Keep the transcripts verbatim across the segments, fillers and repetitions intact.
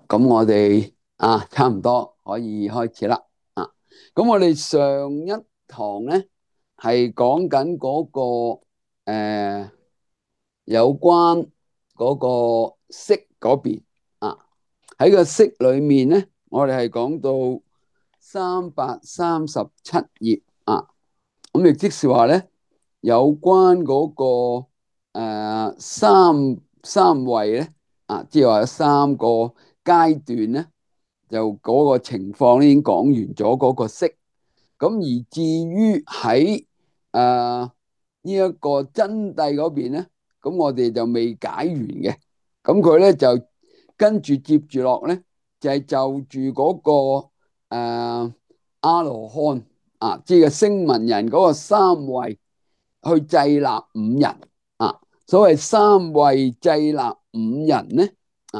咁我哋啊，差唔多可以開始啦。啊，咁我哋上一堂咧係講緊嗰個誒有關嗰個色嗰邊啊，喺個色裏面咧，我哋係講到三百三十七頁啊。咁亦即是話咧，有關嗰個誒三三位咧啊，即係話有三個階段咧。就嗰個情況已經講完咗嗰個色，咁而至於喺誒呢一個真諦嗰邊咧，咁我哋就未解完嘅，咁佢咧就跟住接住落咧，就係、是、就住嗰、那個誒、呃、阿羅漢啊，即係聲聞人嗰個三位去制納五人啊，所謂三位制納五人咧。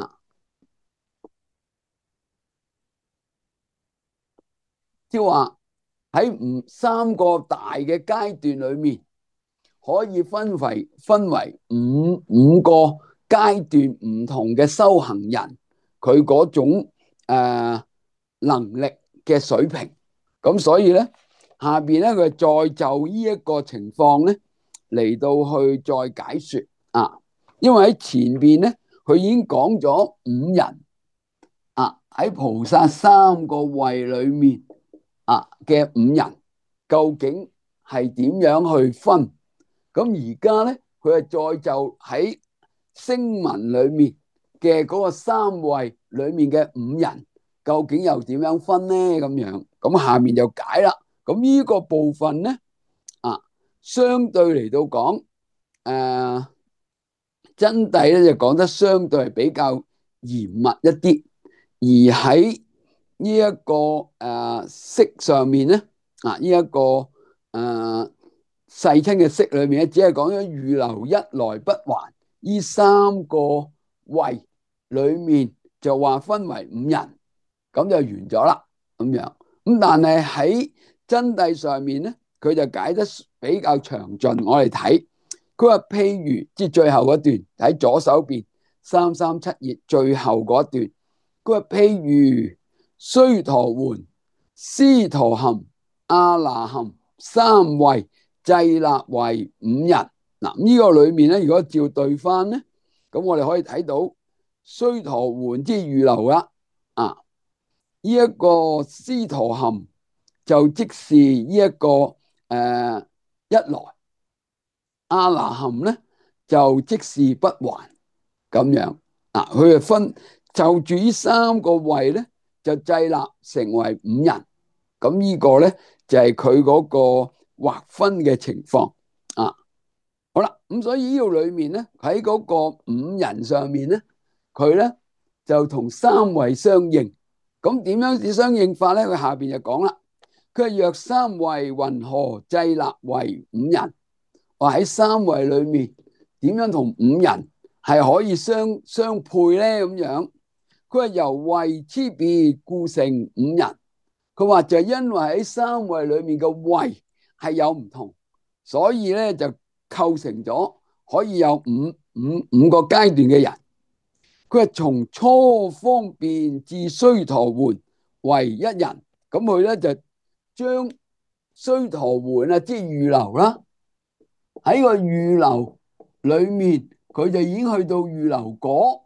即係話喺唔三個大嘅階段裏面，可以分為分為五五個階段唔同嘅修行人，佢嗰種誒、呃、能力嘅水平。咁所以咧，下邊咧佢再就呢一個情況咧嚟到去再解說啊。因為喺前邊咧，佢已經講咗五人啊，喺菩薩三個位裏面。啊嘅五人究竟係點樣去分？咁而家咧，佢係再就喺聲聞裏面嘅嗰個三位裏面嘅五人，究竟又點樣分呢？咁樣咁下面就解啦。咁呢個部分咧，啊，相對嚟到講，誒、呃，真諦咧就講得相對係比較嚴密一啲，而喺呢一個誒色上面咧。啊！呢、這、一個誒、呃、世親嘅色裏面咧，只係講咗預流一來不還呢三個位裏面就話分為五人，咁就完咗啦。咁樣咁，但係喺真諦上面咧，佢就解得比較詳盡。我哋睇佢話，譬如即係最後嗰段喺左手邊三三七頁最後嗰段，佢話譬如須陀洹、斯陀含、阿那含三位制納為五人。嗱，呢個裏面咧，如果照對翻咧，咁我哋可以睇到須陀洹即係預流啦。啊，呢、這、一個斯陀含就即是呢、這、一個誒、呃、一來，阿那含咧就即是不還咁樣。啊，佢就分就住呢三個位咧，就制納成為五人。咁呢個咧就係佢嗰個劃分嘅情況啊。好啦，咁所以呢度裏面咧，喺嗰個五人上面咧，佢咧就同三位相應。咁點樣子相應法咧？佢下邊就講啦。佢係若三位云何制納為五人？話喺三位裏面點樣同五人係可以相相配咧？咁樣佢係由位差別故成五人。佢話就係因為喺三位裏面嘅位係有唔同，所以咧就構成咗可以有五五五個階段嘅人。佢係從初方便至須陀洹為一人，咁佢咧就將須陀洹啊，即係預流啦，喺個預流裏面，佢就已經去到預流果，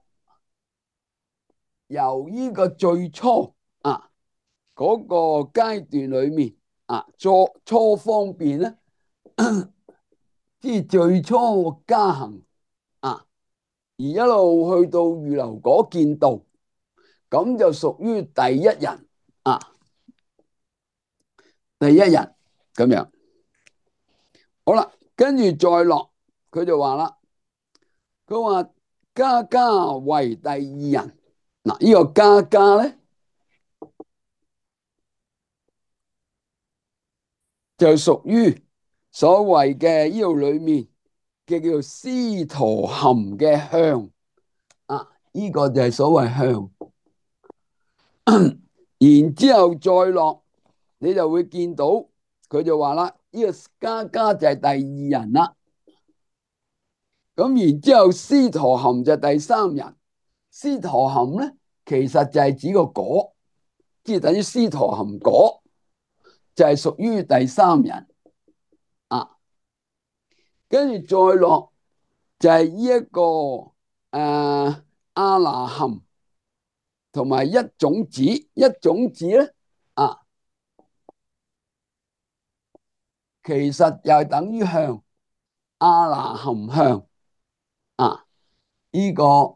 由呢個最初啊。嗰個階段裏面啊，初初方便咧，即係最初加行啊，而一路去到預流果見道，咁就屬於第一人啊，第一人咁樣。好啦，跟住再落，佢就話啦，佢話家家為第二人。嗱，呢個家家咧，就屬於所謂嘅呢度裏面嘅叫做斯陀含嘅向啊，呢、這個就係所謂向。然之後再落，你就會見到佢就話啦，呢、這個家家就係第二人啦。咁然之後斯陀含就係第三人，斯陀含咧其實就係指個果，即係等於斯陀含果，就係屬於第三人啊。跟住再落就係呢一個誒、呃、阿那含同埋一種子，一種子咧啊，其實又係等於向阿那含向啊，呢、這個。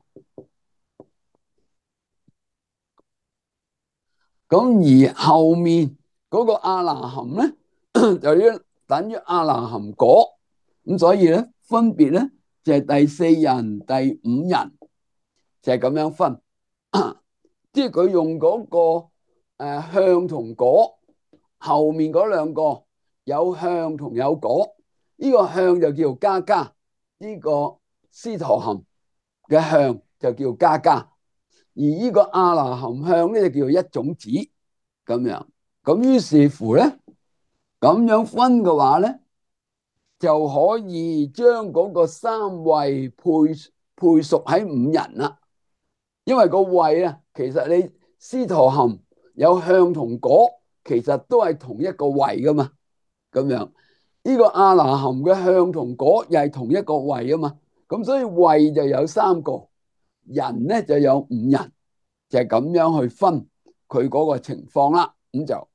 咁而後面嗰個阿那含咧，就要等於阿那含果，咁所以咧分別咧就係第四人、第五人就係咁樣分，即係佢用嗰個誒向同果，後面嗰兩個有向同有果，呢個向就叫加加，呢個斯陀含嘅向就叫加加，而呢個阿那含向咧就叫做一種子。咁樣，咁於是乎咧，咁樣分嘅話咧，就可以將嗰個三位配配屬喺五人啦。因為個位啊，其實你斯陀含有向同果，其實都係同一個位噶嘛。咁樣，呢個阿那含嘅向同果又係同一個位啊嘛。咁所以位就有三個，人咧就有五人，就係咁樣去分佢嗰個情況啦。咁就。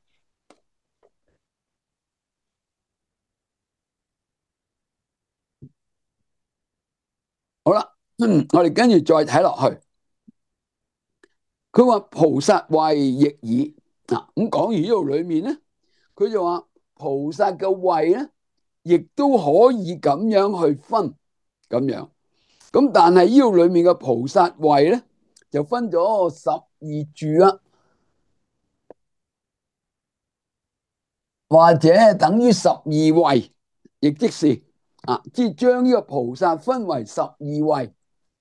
好啦，嗯，我哋跟住再睇落去。佢話菩薩位亦爾啊，咁講完呢度裏面咧，佢就話菩薩嘅位咧，亦都可以咁樣去分咁樣。咁但係呢度裏面嘅菩薩位咧，就分咗十二住啦，或者等於十二位，亦即是啊，即係將呢個菩薩分為十二位。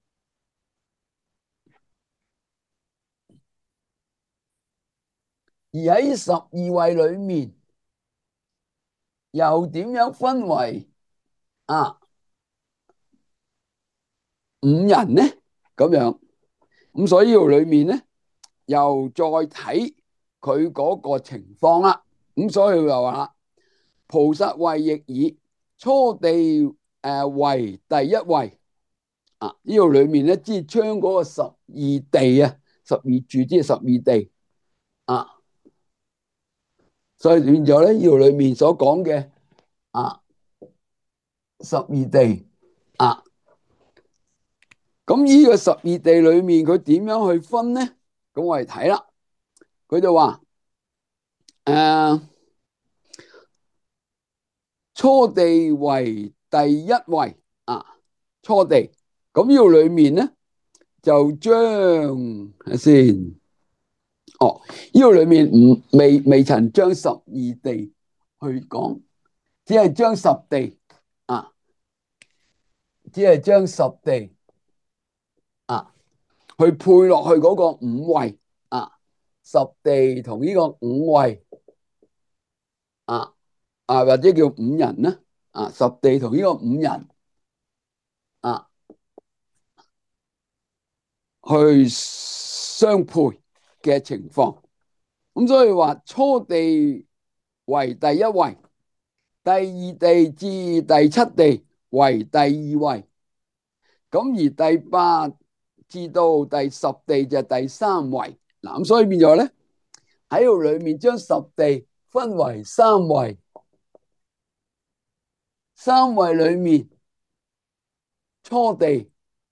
而喺十二位裏面，又點樣分為啊五人呢？咁樣咁，所以呢度裏面咧，又再睇佢嗰個情況啦。咁所以佢就話啦，菩薩位亦爾，初地誒、呃、為第一位啊。呢度裏面咧，即係將嗰個十二地啊，十二住即係十二地啊。所以變咗咧，呢度裏面所講嘅啊十二地啊。咁呢個十二地裏面，佢點樣去分呢？咁我哋睇啦，佢就話誒、呃，初地為第一位啊，初地。咁呢度裏面咧，就將睇先，哦，呢度裏面唔未未曾將十二地去講，只係將十地啊，只係將十地啊。去配落去嗰個五位啊，十地同呢個五位啊啊，或者叫五人啦啊，十地同呢個五人啊去相配嘅情況。咁所以話初地為第一位，第二地至第七地為第二位，咁而第八至到第十地就係第三位。嗱，咁所以變咗咧，喺度裏面將十地分為三位，三位裏面初地，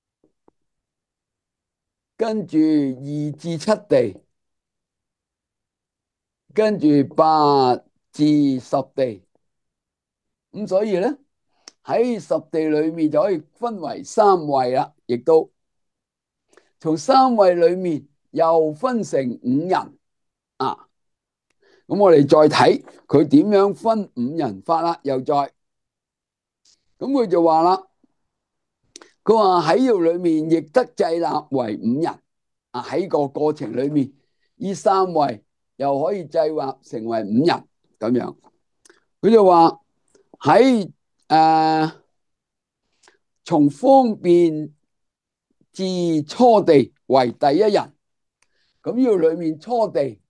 跟住二至七地，跟住八至十地。咁所以咧，喺十地裏面就可以分為三位啦，亦都從三位裏面又分成五人啊。咁我哋再睇佢點樣分五人法啦，又再咁佢就話啦，佢話喺度裏面亦得制納為五人啊。喺個過程裏面，呢三位又可以制納成為五人咁樣。佢就話喺誒從方便至初地為第一人， 咁呢個裏面初地，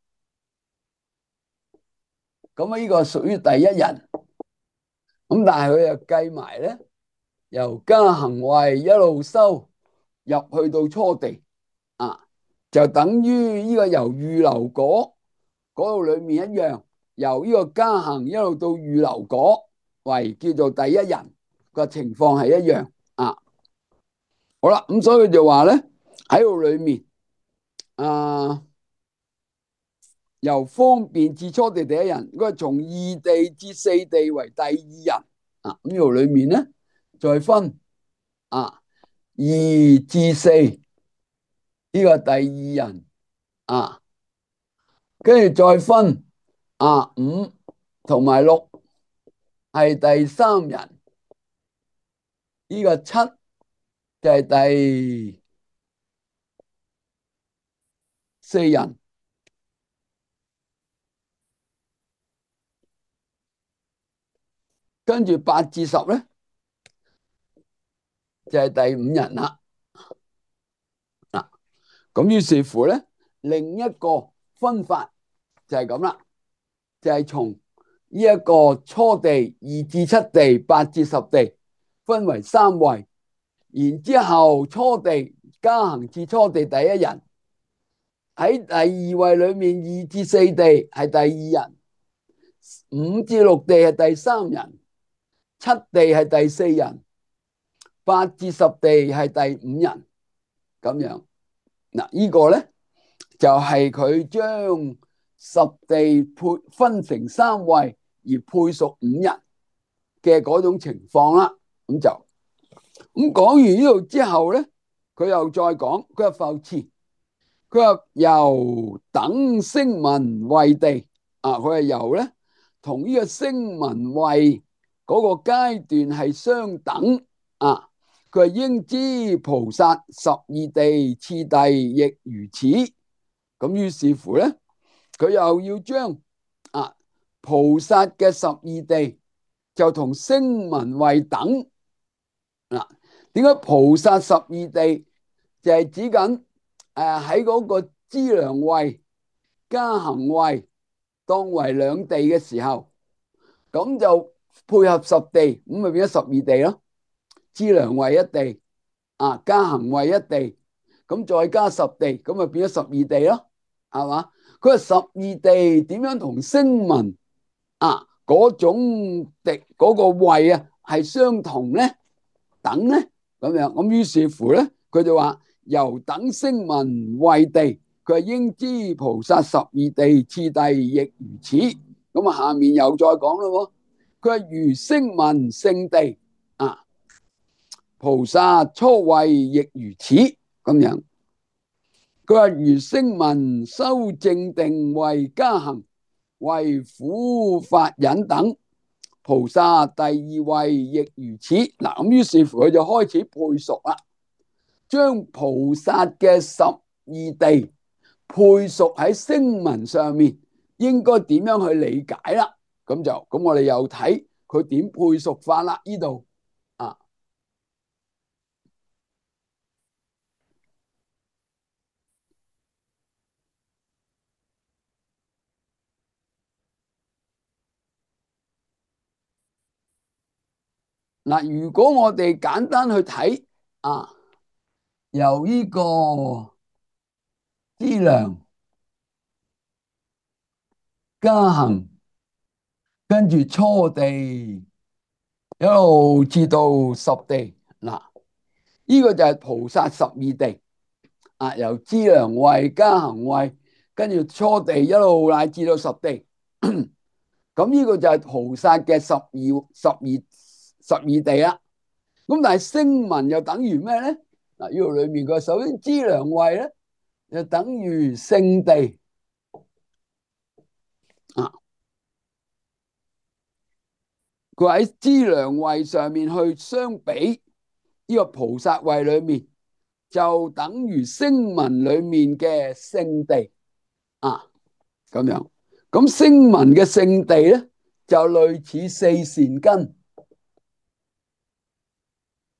咁啊呢個屬於第一人。咁但係佢又計埋咧，由加行位一路收入去到初地啊，就等於呢個由預流果嗰度裏面一樣，由呢個加行一路到預流果為叫做第一人個情況係一樣啊。好啦，咁所以就話咧喺度裏面啊，由方便至初地第一人，佢係從二地至四地為第二人啊。咁呢度裏面咧再分啊二至四呢個第二人啊，跟住再分啊五同埋六係第三人，呢個七就係第四人，跟住八至十咧就係第五人啦。嗱，咁於是乎咧，另一個分法就係咁啦，就係從呢一個初地、二至七地、八至十地分為三位，然之後初地加行至初地第一人，喺第二位裏面二至四地係第二人，五至六地係第三人，七地係第四人，八至十地係第五人，咁樣。嗱，呢個咧就係佢將十地配分成三位而配屬五人嘅嗰種情況啦。咁就咁講完呢度之後咧，佢又再講，佢話復次，佢話由等聲聞位地啊，佢係由咧同呢個聲聞位嗰個階段係相等啊。佢係應知菩薩十二地次第亦如此。咁於是乎咧，佢又要將啊菩薩嘅十二地就同聲聞位等嗱。點解菩薩十二地就係指緊誒喺嗰個資糧位、加行位當為兩地嘅時候，咁就配合十地，咁咪變咗十二地咯。資糧位一地啊，加行位一地，咁再加十地，咁咪變咗十二地咯，係嘛？佢話十二地點樣同聲聞啊嗰種地嗰個位啊係相同咧？等咧咁樣，咁於是乎咧，佢就話由等聲聞位地，佢係應知菩薩十二地次第亦如此。咁啊，下面又再講咯，佢係如聲聞聖地啊，菩薩初位亦如此咁樣。佢話如聲聞修正定為加行，為苦法忍等，菩薩第二位亦如此。嗱，咁於是乎佢就開始配屬啦，將菩薩嘅十二地配屬喺聲聞上面，應該點樣去理解啦？咁就咁，我哋又睇佢點配屬法啦。呢度啊，嗱，如果我哋簡單去睇啊，由呢個資糧加行，跟住初地一路至到十地，嗱，呢個就係菩薩十二地啊，由資糧位、加行位，跟住初地一路乃至到十地，咁呢個就係菩薩嘅十二十二十二地啦。咁但係聲聞又等於咩咧？嗱，呢度裏面佢首先資糧位咧，就等於聖地啊。佢喺資糧位上面去相比呢個菩薩位裏面，就等於聲聞裏面嘅聖地啊，咁樣。咁聲聞嘅聖地咧，就類似四善根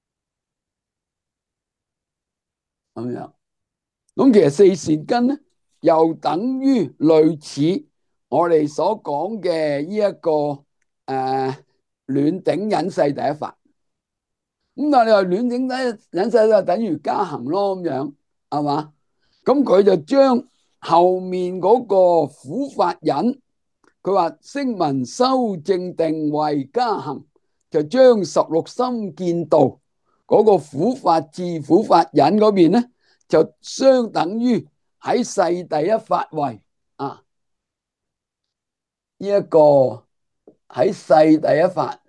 咁樣。咁其實四善根咧， 又等於類似我哋所講嘅呢一個誒、呃、暖頂隱世第一法。咁但係你話暖頂隱世就等於加行咯，咁樣係嘛？咁佢就將後面嗰個苦法忍，佢話聲聞修正定慧加行，就將十六心見道嗰個苦法智苦法忍嗰邊咧，就相等於喺世第一法位啊！呢、這、一個喺世第一法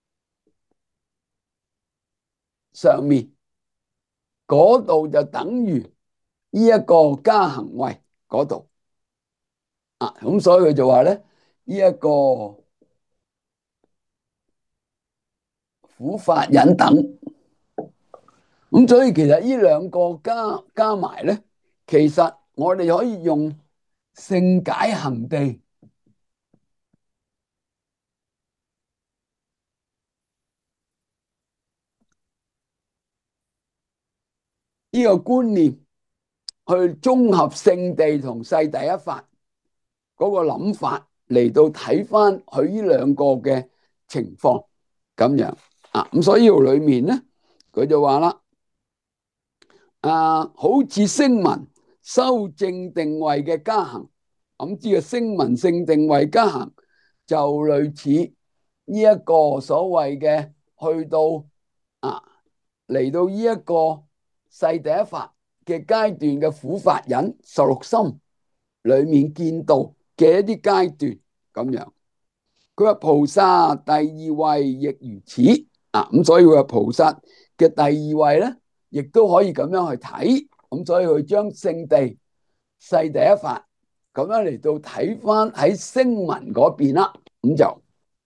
上面嗰度就等於呢一個加行位嗰度啊！咁所以佢就話咧，呢、這、一個苦法忍等，咁所以其實呢兩個加加埋咧，其實我哋可以用勝解行地呢個觀念去綜合聖地同世第一法嗰個諗法嚟到睇翻佢呢兩個嘅情況咁樣啊。咁所以呢度裏面咧，佢就話啦，啊，好似聲聞修正定慧嘅加行，咁知嘅聲聞勝定慧加行就類似呢一個所謂嘅去到啊嚟到呢一個世第一法嘅階段嘅苦法忍十六心裏面見到嘅一啲階段咁樣。佢話菩薩第二位亦如此啊，咁所以佢話菩薩嘅第二位咧，亦都可以咁樣去睇。咁所以佢將聖地世第一法咁樣嚟到睇翻喺聲聞嗰邊啦，咁就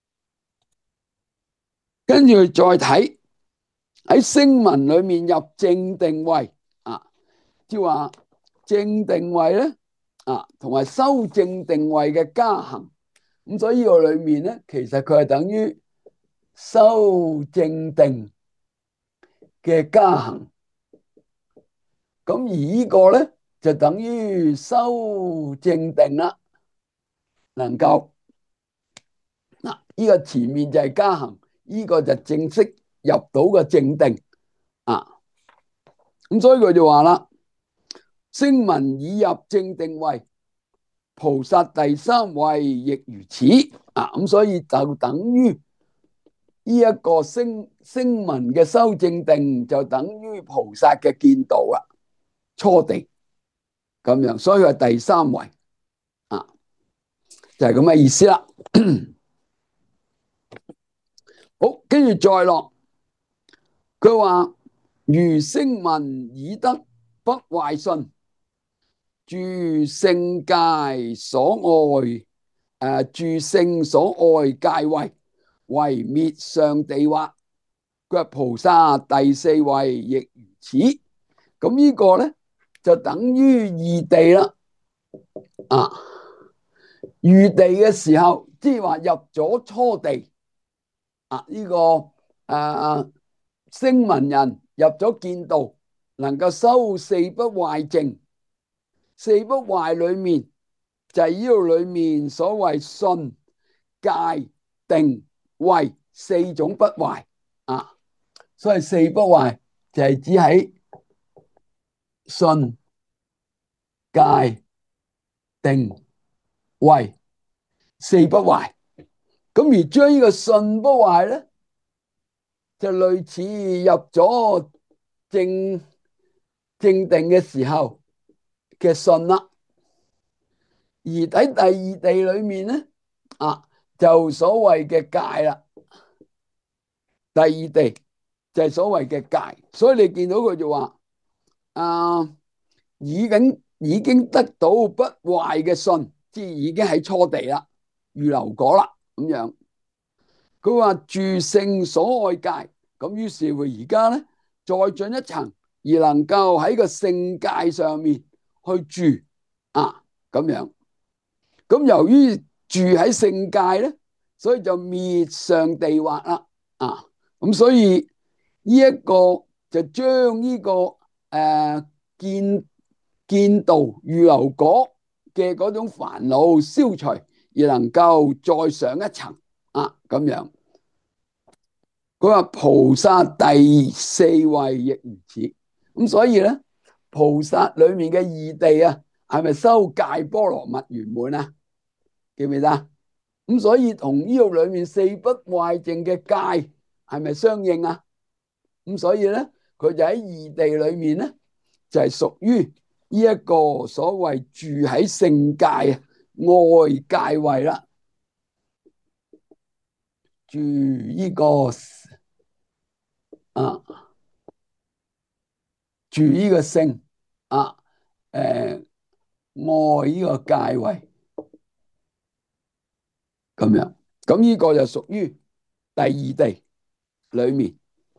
跟住再睇喺聲聞裏面入正定慧啊，即係話正定慧咧啊，同埋修正定慧嘅加行。咁所以呢個裏面咧，其實佢係等於修正定嘅加行。咁而呢個咧就等於修正定啦，能夠嗱，呢個前面就係加行，呢個就正式入到個正定啊。咁所以佢就話啦，聲聞已入正定慧，菩薩第三位亦如此啊。咁所以就等於呢一個聲聲聞嘅修正定，就等於菩薩嘅見道啦，初地咁樣，所以係第三位啊，就係咁嘅意思啦。好，跟住再落，佢話如聲聞已得不壞信，住聖界所愛誒，住聖所愛界位，為滅上地惑。佢話菩薩第四位亦如此。咁呢個咧就等於二地啦。啊，二地嘅時候，即係話入咗初地。啊！呢、這個誒聲聞人入咗見道，能夠修四不壞淨。四不壞裏面就係呢度裏面所謂信、戒、定、慧四種不壞啊。所以四不壞就係指喺信、戒、定、慧四不壞。咁而將呢個信不壞咧，就類似入咗正正定嘅時候嘅信啦。而喺第二地裏面咧，啊就所謂嘅戒啦。第二地就係所謂嘅戒，所以你見到佢就話啊，已經已經得到不壞嘅信，即係已經喺初地啦，預留果啦咁樣。佢話住聖所愛界，咁於是乎而家咧再進一層，而能夠喺個聖界上面去住啊咁樣。咁由於住喺聖界咧，所以就滅上地惑啦啊。咁所以呢一個就將呢、這個誒、呃、見見道預留果嘅嗰種煩惱消除，而能夠再上一層啊咁樣。佢話菩薩第四位亦如此，咁所以咧，菩薩裏面嘅二地啊，係咪修戒波羅蜜圓滿啊？記唔記得？咁所以同呢度裏面四不壞淨嘅戒係咪相應啊？咁所以咧，佢就喺二地裏面咧，就係屬於呢一個所謂住喺聖界啊外界位啦，住呢個啊，住呢個聖啊，誒外呢個界位咁樣，咁呢個就屬於第二地裏面。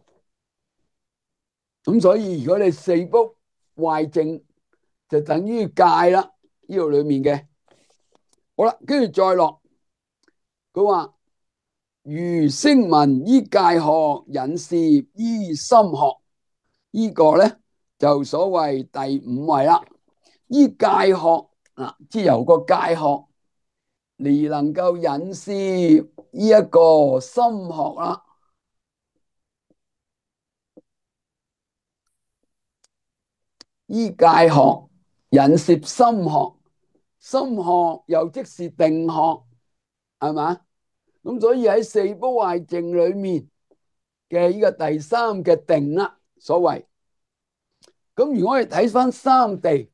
咁所以如果你四不壞淨就等於戒啦，呢度裏面嘅。好啦，跟住再落，佢話如聲聞依戒學引攝依心學，呢個咧就所謂第五位啦。依戒學啊，即係由個戒學你能夠引攝呢一個心學啦。依戒學引攝心學，心學又即是定學，係嘛？咁所以喺四不壞淨裏面嘅呢個第三嘅定啦，所謂。咁如果我哋睇翻三地，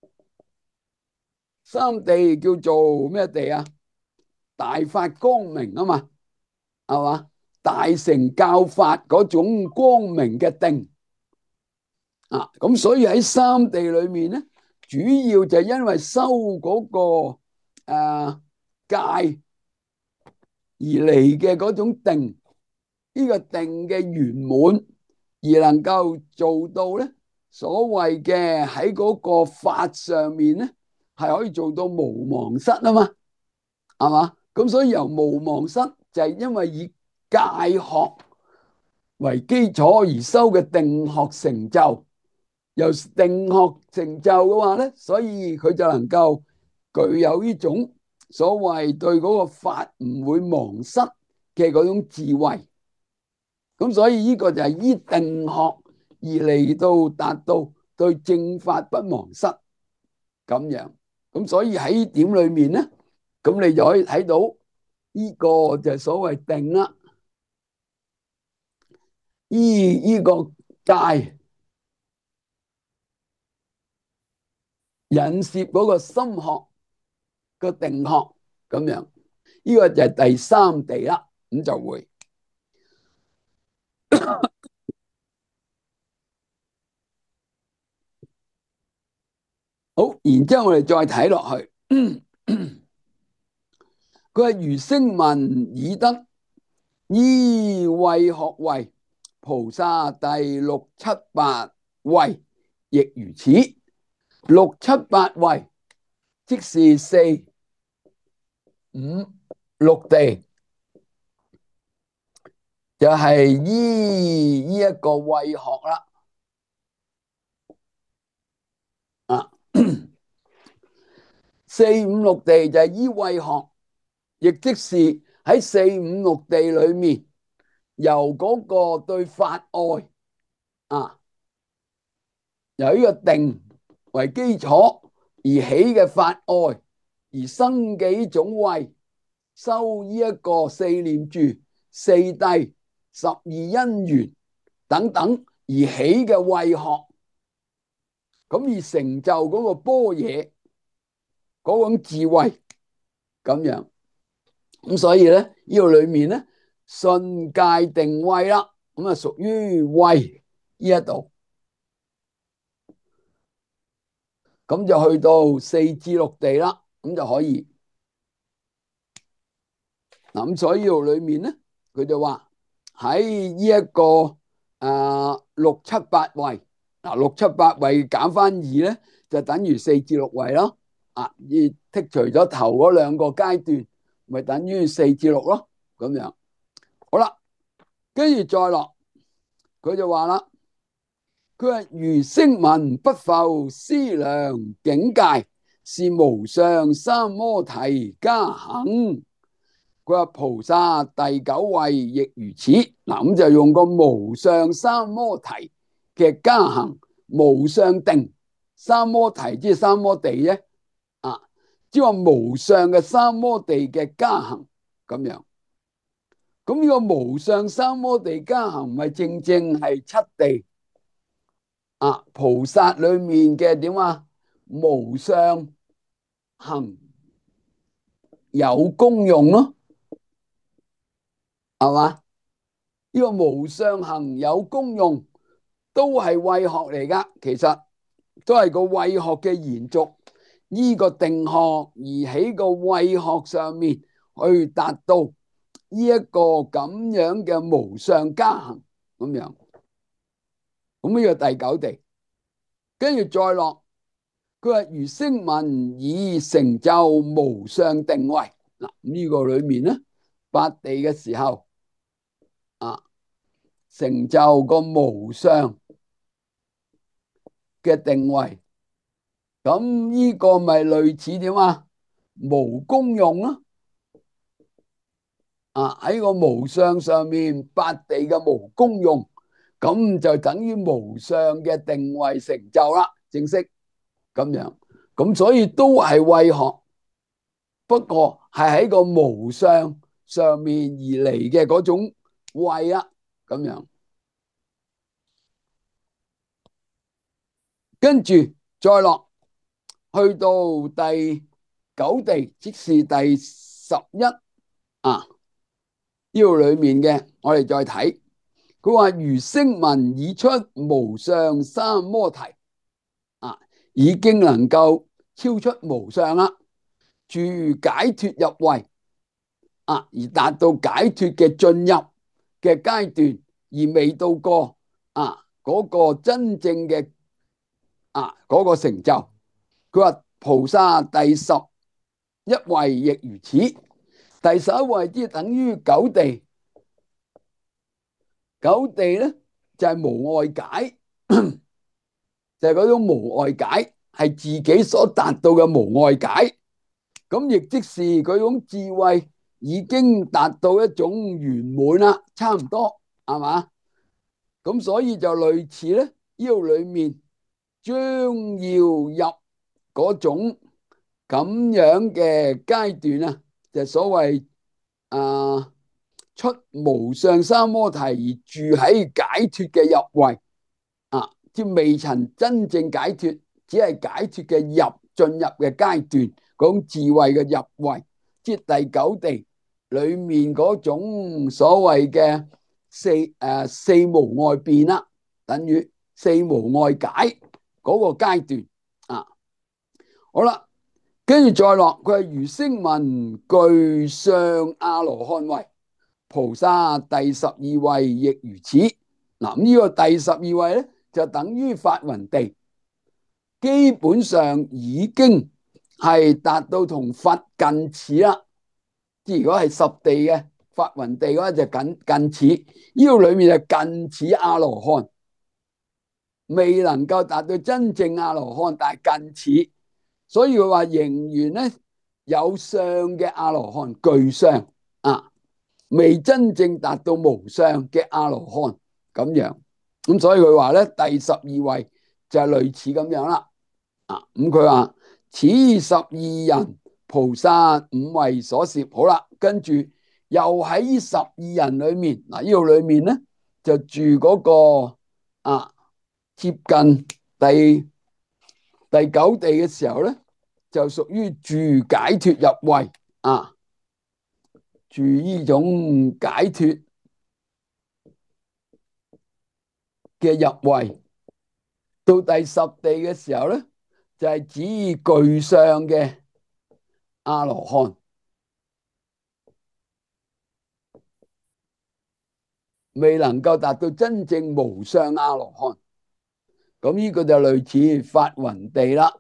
三地叫做咩地啊？大法光明啊嘛，係嘛？大乘教法嗰種光明嘅定啊，咁所以喺三地裏面咧，主要就係因為修嗰個誒戒而嚟嘅嗰種定，呢個定嘅圓滿，而能夠做到咧所謂嘅喺嗰個法上面咧，係可以做到無忘失啊嘛，係嘛？咁所以由無忘失就係因為以戒學為基礎而修嘅定學成就。由定學成就嘅話咧，所以佢就能夠具有呢種所謂對嗰個法唔會忘失嘅嗰種智慧。咁所以呢個就係依定學而嚟到達到對正法不忘失咁樣。咁所以喺呢點裏面咧，咁你就可以睇到呢個就係所謂定啦。依呢個戒引攝嗰個心學個定學咁樣，呢個就係第三地啦。咁就會好。然之後我哋再睇落去，佢係如聲聞已得依慧學位，菩薩第六七八位亦如此。六七八位即是四五六地，就係依呢一個慧學啦。啊，四五六地就係依慧學，亦即是喺四五六地裏面，由嗰個對法愛啊，由呢個定為基礎而起嘅法愛，而生嘅呢種慧，修呢一個四念住、四諦、十二因緣等等而起嘅慧學，咁而成就嗰個般若嗰種智慧咁樣。咁所以咧，呢度裏面咧，信戒定慧啦，咁啊屬於慧呢一度。咁就去到四至六地啦，咁就可以。嗱，咁所以呢度裏面咧，佢就話喺呢一個誒六七八位，嗱六七八位減翻二咧，就等於四至六位咯。啊，而剔除咗頭嗰兩個階段，咪等於四至六咯，咁樣。好啦，跟住再落，佢就話啦，佢話如聲聞不復思量境界， 是無上三摩提加行。佢話菩薩第九位亦如此。嗱，咁就用個無上三摩提嘅加行，無上定。三摩提即係三摩地啫，啊，即係話無上嘅三摩地嘅加行咁樣。咁呢個無上三摩地加行，唔係正正係七地啊菩薩裏面嘅點啊？無上行有功用咯，係嘛？呢個無上行有功用都係慧學嚟噶，其實都係個慧學嘅延續。呢個定學而喺個慧學上面去達到呢一個咁樣嘅無上加行咁樣。咁呢個第九地，跟住再落，佢話如聲聞已成就無上定位。嗱，呢個裏面咧，八地嘅時候啊，成就個無上嘅定位。咁呢個咪類似點啊？無功用咯，啊喺個無上上面八地嘅無功用，咁就等於無上嘅定位成就啦，正式咁樣。咁所以都係慧學，不過係喺個無上上面而嚟嘅嗰種慧啦，咁樣。跟住再落去到第九地，即是第十一啊，呢度裏面嘅，我哋再睇，佢話如聲聞已出無上三摩提啊，已經能夠超出無上啦，住解脫入慧啊，而達到解脫嘅進入嘅階段，而未到過啊嗰個真正嘅啊嗰個成就。佢話菩薩第十一位亦如此。第十一位即係等於九地，九地咧就係無礙解，就係嗰種無礙解，係自己所達到嘅無礙解。咁亦即是嗰種智慧已經達到一種圓滿啦，差唔多係嘛？咁所以就類似咧，呢度裏面將要入嗰種咁樣嘅階段啊，就所謂啊出無上三摩提而住喺解脫嘅入慧啊，即未曾真正解脫，只係解脫嘅入進入嘅階段，嗰種智慧嘅入慧，即第九地裏面嗰種所謂嘅四誒、呃、四無礙變啦，等於四無礙解嗰個階段啊。好啦，跟住再落，佢係如聲聞具上阿羅漢位，菩薩第十二位亦如此。嗱，呢個第十二位咧就等於法雲地，基本上已經係達到同佛近似啦。即係如果係十地嘅法雲地嘅話，就近近似。呢個裏面就近似阿羅漢，未能夠達到真正阿羅漢，但係近似。所以佢話仍然咧有相嘅阿羅漢，具相啊，未真正達到無相嘅阿羅漢咁樣。咁所以佢話咧第十二位就係類似咁樣啦。啊，咁佢話此十二人菩薩五位所攝。好啦，跟住又喺呢十二人裏面，嗱呢度裏面咧就住嗰個啊接近第第九地嘅時候咧，就屬於住解脫入慧啊，住呢種解脫嘅入慧。到第十地嘅時候咧，就係指具相嘅阿羅漢，未能夠達到真正無相阿羅漢。咁呢個就類似法雲地啦，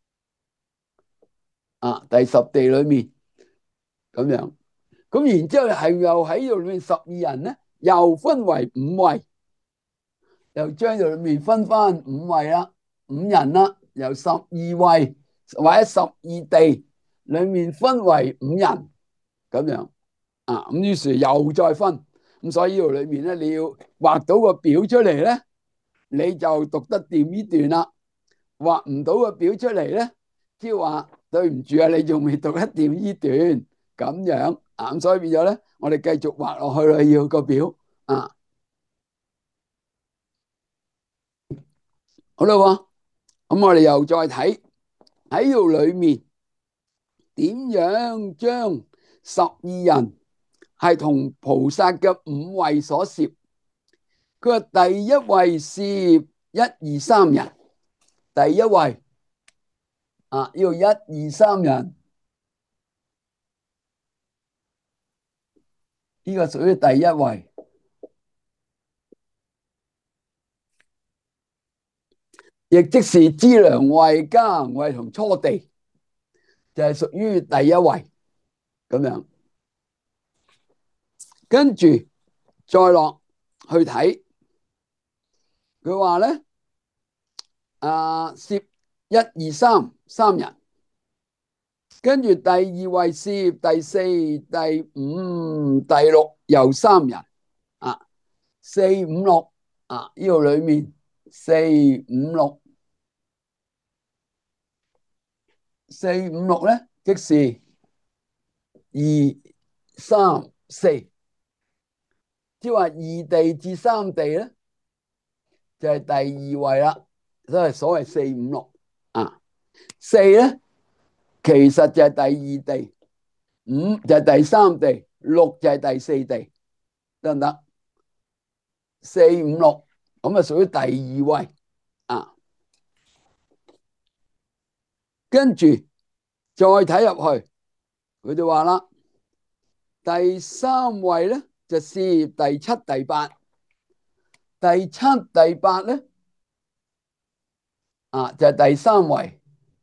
啊，第十地裏面咁樣。咁然之後係又喺度裏面十二人咧，又分為五位，又將度裏面分翻五位啦，五人啦，由十二位或者十二地裏面分為五人咁樣啊。咁於是又再分，咁所以呢度裏面咧，你要畫到個表出嚟咧，你就讀得掂呢段啦。畫唔到個表出嚟咧，即係話對唔住啊，你仲未讀得掂呢段咁樣啊。咁所以變咗咧，我哋繼續畫落去啦，要個表啊。好啦，咁我哋又再睇喺度裏面點樣將十二人係同菩薩嘅五位所攝。佢話第一位攝一二三人，第一位啊，要一二三人，呢個屬於第一位，亦即是資糧位、加行位同初地，就係屬於第一位咁樣。跟住再落去睇，佢話咧啊，攝一二三三人，跟住第二位攝第四、第五、第六又三人啊，四五六啊，呢度裏面四五六四五六咧，即是二三四，即係話二地至三地咧，就係第二位啦，都係所謂四五六啊。四咧其實就係第二地，五就係第三地，六就係第四地，得唔得？四五六咁啊，屬於第二位啊。跟住再睇入去，佢就話啦，第三位咧就攝第七、第八，第七、第八咧啊就係第三位。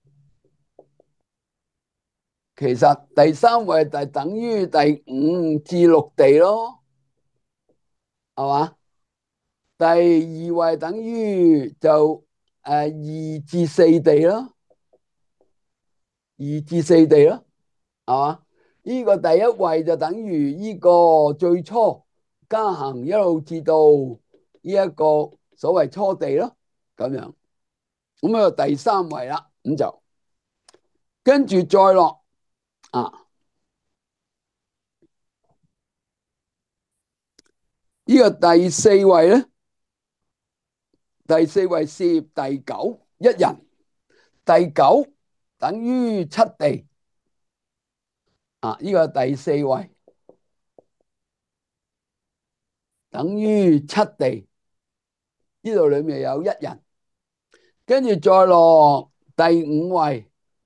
其實第三位就等於第五至六地咯，係嘛？第二位等於就誒二至四地咯，二至四地咯，係嘛？呢個第一位就等於呢個最初加行一路至到呢一個所謂初地咯，咁樣。咁啊第三位啦，咁就跟住再落啊。呢個第四位咧，第四位攝第九一人，第九等於七地啊。呢個第四位等於七地，呢度裏面有一人，跟住再落第五位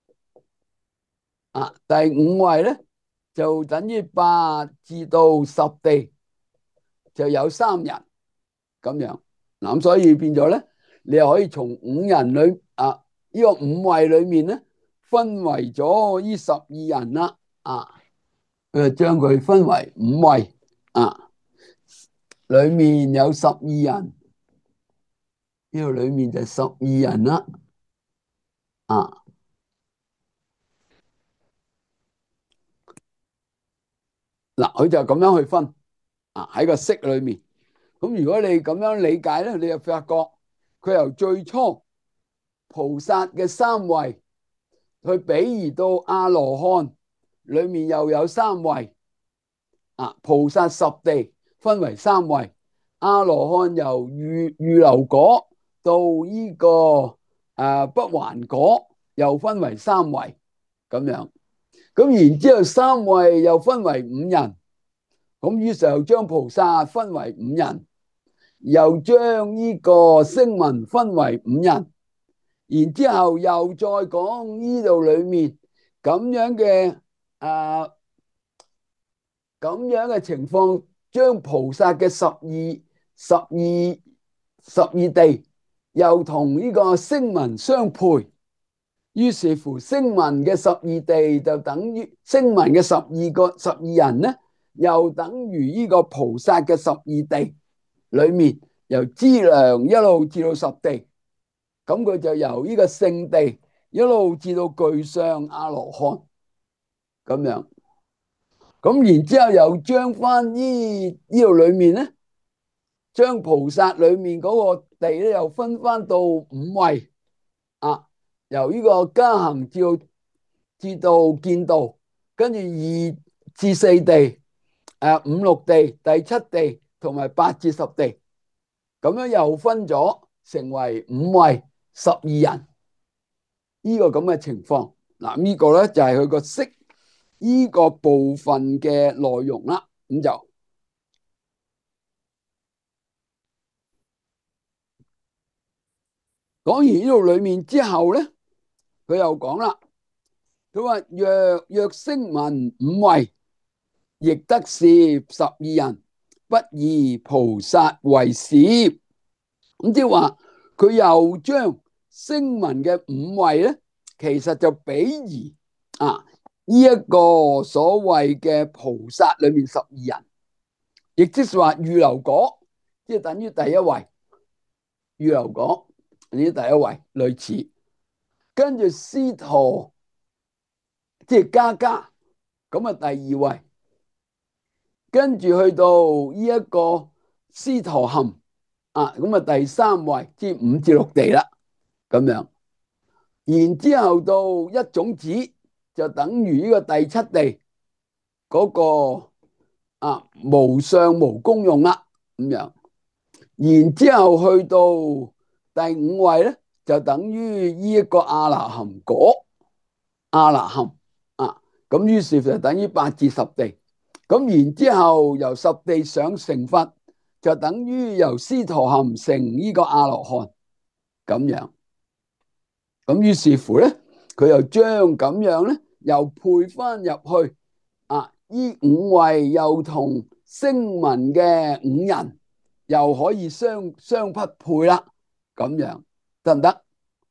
啊。第五位咧就等於八至到十地，就有三人咁樣。嗱，咁所以變咗咧，你又可以從五人裏啊呢個五位裏面咧，分為咗呢十二人啦啊。佢就將佢分為五位啊，裏面有十二人，呢度裏面就十二人啦啊。嗱，佢就咁樣去分啊，喺個式裏面。咁如果你咁樣理解咧，你就發覺佢由最初菩薩嘅三位去比擬到阿羅漢裏面又有三位啊。菩薩十地分為三位，阿羅漢由預預流果到呢個誒不還果又分為三位咁樣。咁然之後三位又分為五人，咁於是又將菩薩分為五人，又將呢個聲聞分為五人，然之後又再講呢度裏面咁樣嘅誒咁樣嘅情況，將菩薩嘅十二十二十二地又同呢個聲聞相配。於是乎聲聞嘅十二地就等於聲聞嘅十二個十二人呢，又等於呢個菩薩嘅十二地裏面，由資糧一路至到十地，咁佢就由呢個聖地一路至到具相阿羅漢咁樣。咁然之後又將翻呢呢度裏面咧，將菩薩裏面嗰個地咧，又分翻到五位啊，由呢個加行至到至到見道，跟住二至四地，誒五六地，第七地同埋八至十地，咁樣又分咗成為五位十二人，呢個咁嘅情況。嗱，呢個咧就係佢個釋呢個部分嘅內容啦。咁就講完呢度裏面之後咧，佢又講啦，佢話若若聲聞五位，亦得攝十二人，不以菩薩為攝。咁即係話佢又將聲聞嘅五位咧，其實就比擬啊呢一個所謂嘅菩薩裏面十二人，亦即是話預流果，即係等於第一位預流果，呢啲第一位類似，跟住斯陀即係加加，咁啊第二位，跟住去到呢一個斯陀含啊，咁啊第三位，即係五至六地啦，咁樣。然之後到一種子就等於呢個第七地嗰個啊無相無功用啦，咁樣。然之後去到第五位咧，就等於呢一個阿那含果，阿那含啊，咁於是就等於八至十地。咁然之後由十地上成佛，就等於由斯陀含成呢個阿羅漢咁樣。咁於是乎咧，佢又將咁樣咧，又配翻入去啊！呢五位又同聲聞嘅五人又可以相相匹配啦，咁樣得唔得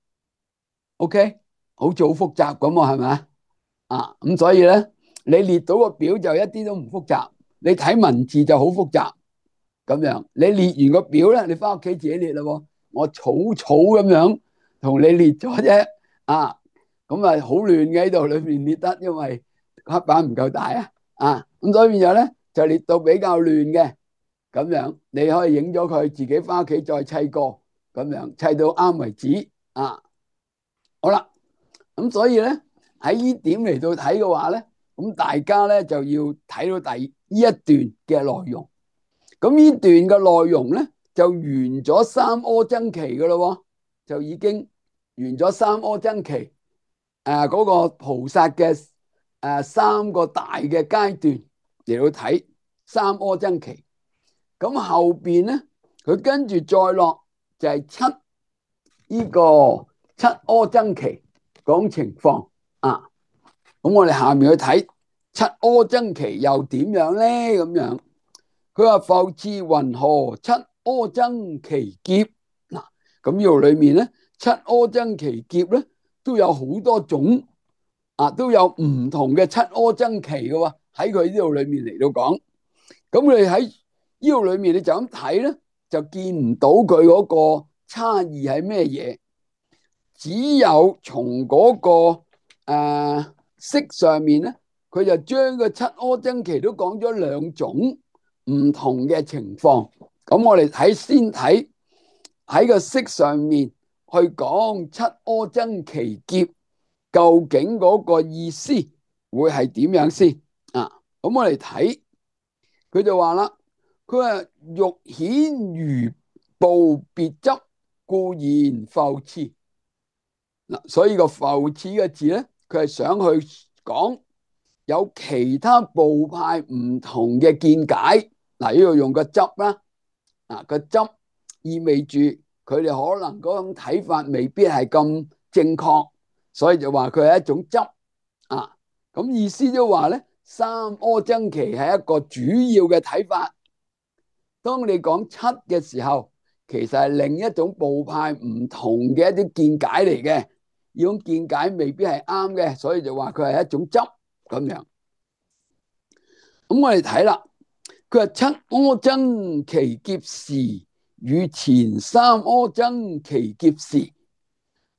？OK，好似好複雜咁啊，係咪啊？咁所以咧，你列到個表就一啲都唔複雜，你睇文字就好複雜咁樣。你列完個表咧，你翻屋企自己列啦。我草草咁樣同你列咗啫，啊，咁啊好亂嘅喺度裏面列得，因為黑板唔夠大啊，啊，咁所以變咗咧就列到比較亂嘅，咁樣你可以影咗佢，自己翻屋企再砌過，咁樣砌到啱為止啊。好啦，咁所以咧喺呢點嚟到睇嘅話咧，咁大家咧就要睇到第呢一段嘅內容。咁呢段嘅內容咧就完咗三阿僧祇噶咯，就已經完咗三阿僧祇誒嗰個菩薩嘅誒三個大嘅階段嚟到睇三阿僧祇。咁後邊咧佢跟住再落就係七呢個七阿僧祇講情況啊。咁我哋下面去睇七阿僧祇又點樣咧？咁樣佢話復次云何七阿僧祇劫？嗱，咁呢度裏面咧七阿僧祇劫咧都有好多種啊，都有唔同嘅七阿僧祇嘅喎。喺佢呢度裏面嚟到講，咁你喺呢度裏面你就咁睇咧，就見唔到佢嗰個差異係咩嘢，只有從嗰個誒色上面咧，佢就將個七阿僧祇都講咗兩種唔同嘅情況。咁我哋睇先睇喺個色上面去講七阿僧祇劫究竟嗰個意思會係點樣先啊？咁我哋睇佢就話啦，佢話欲顯餘部別執，故言復次。嗱，所以個復次嘅字咧，佢係想去講有其他部派唔同嘅見解。嗱，呢度用個執啦，啊個執意味住佢哋可能嗰種睇法未必係咁正確，所以就話佢係一種執啊。咁意思就話咧，三阿僧祇係一個主要嘅睇法。當你講七嘅時候，其實係另一種部派唔同嘅一啲見解嚟嘅，呢種見解未必係啱嘅，所以就話佢係一種執咁樣。咁我哋睇啦，佢話七阿僧祇劫時與前三阿僧祇劫時，佢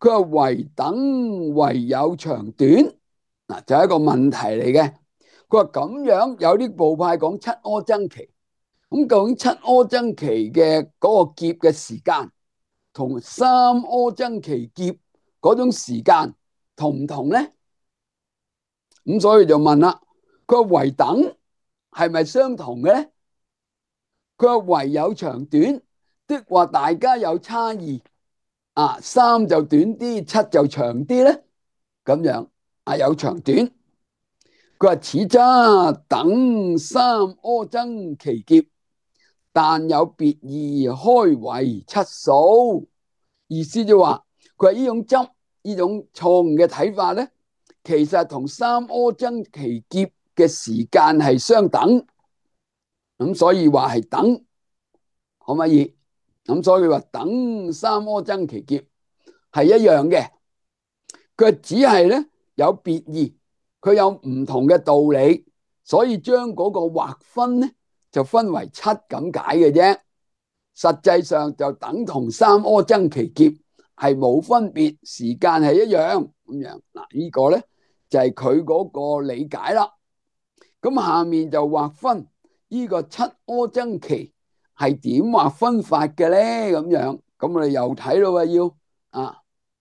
佢話唯等唯有長短，嗱就係一個問題嚟嘅。佢話咁樣有啲部派講七阿僧祇，咁究竟七阿僧祇嘅嗰個劫嘅時間同三阿僧祇劫嗰種時間同唔同咧？咁所以就問啦，佢話唯等係咪相同嘅咧？佢話唯有長短的話，大家有差異啊，三就短啲，七就長啲咧，咁樣啊有長短。佢話此則等三阿僧祇劫，但有別異，開為七數。意思就話佢話呢種執呢種錯誤嘅睇法咧，其實同三阿僧祇劫嘅時間係相等，咁所以話係等，可唔可以？咁所以佢話等三阿僧祇劫係一樣嘅，佢只係咧有別異，佢有唔同嘅道理，所以將嗰個劃分咧就分為七咁解嘅啫。實際上就等同三阿僧祇劫係冇分別，時間係一樣咁樣。嗱，呢個咧就係佢嗰個理解啦。咁下面就劃分呢個七阿僧祇係點劃分法嘅咧？咁樣，咁我哋又睇到啊，要啊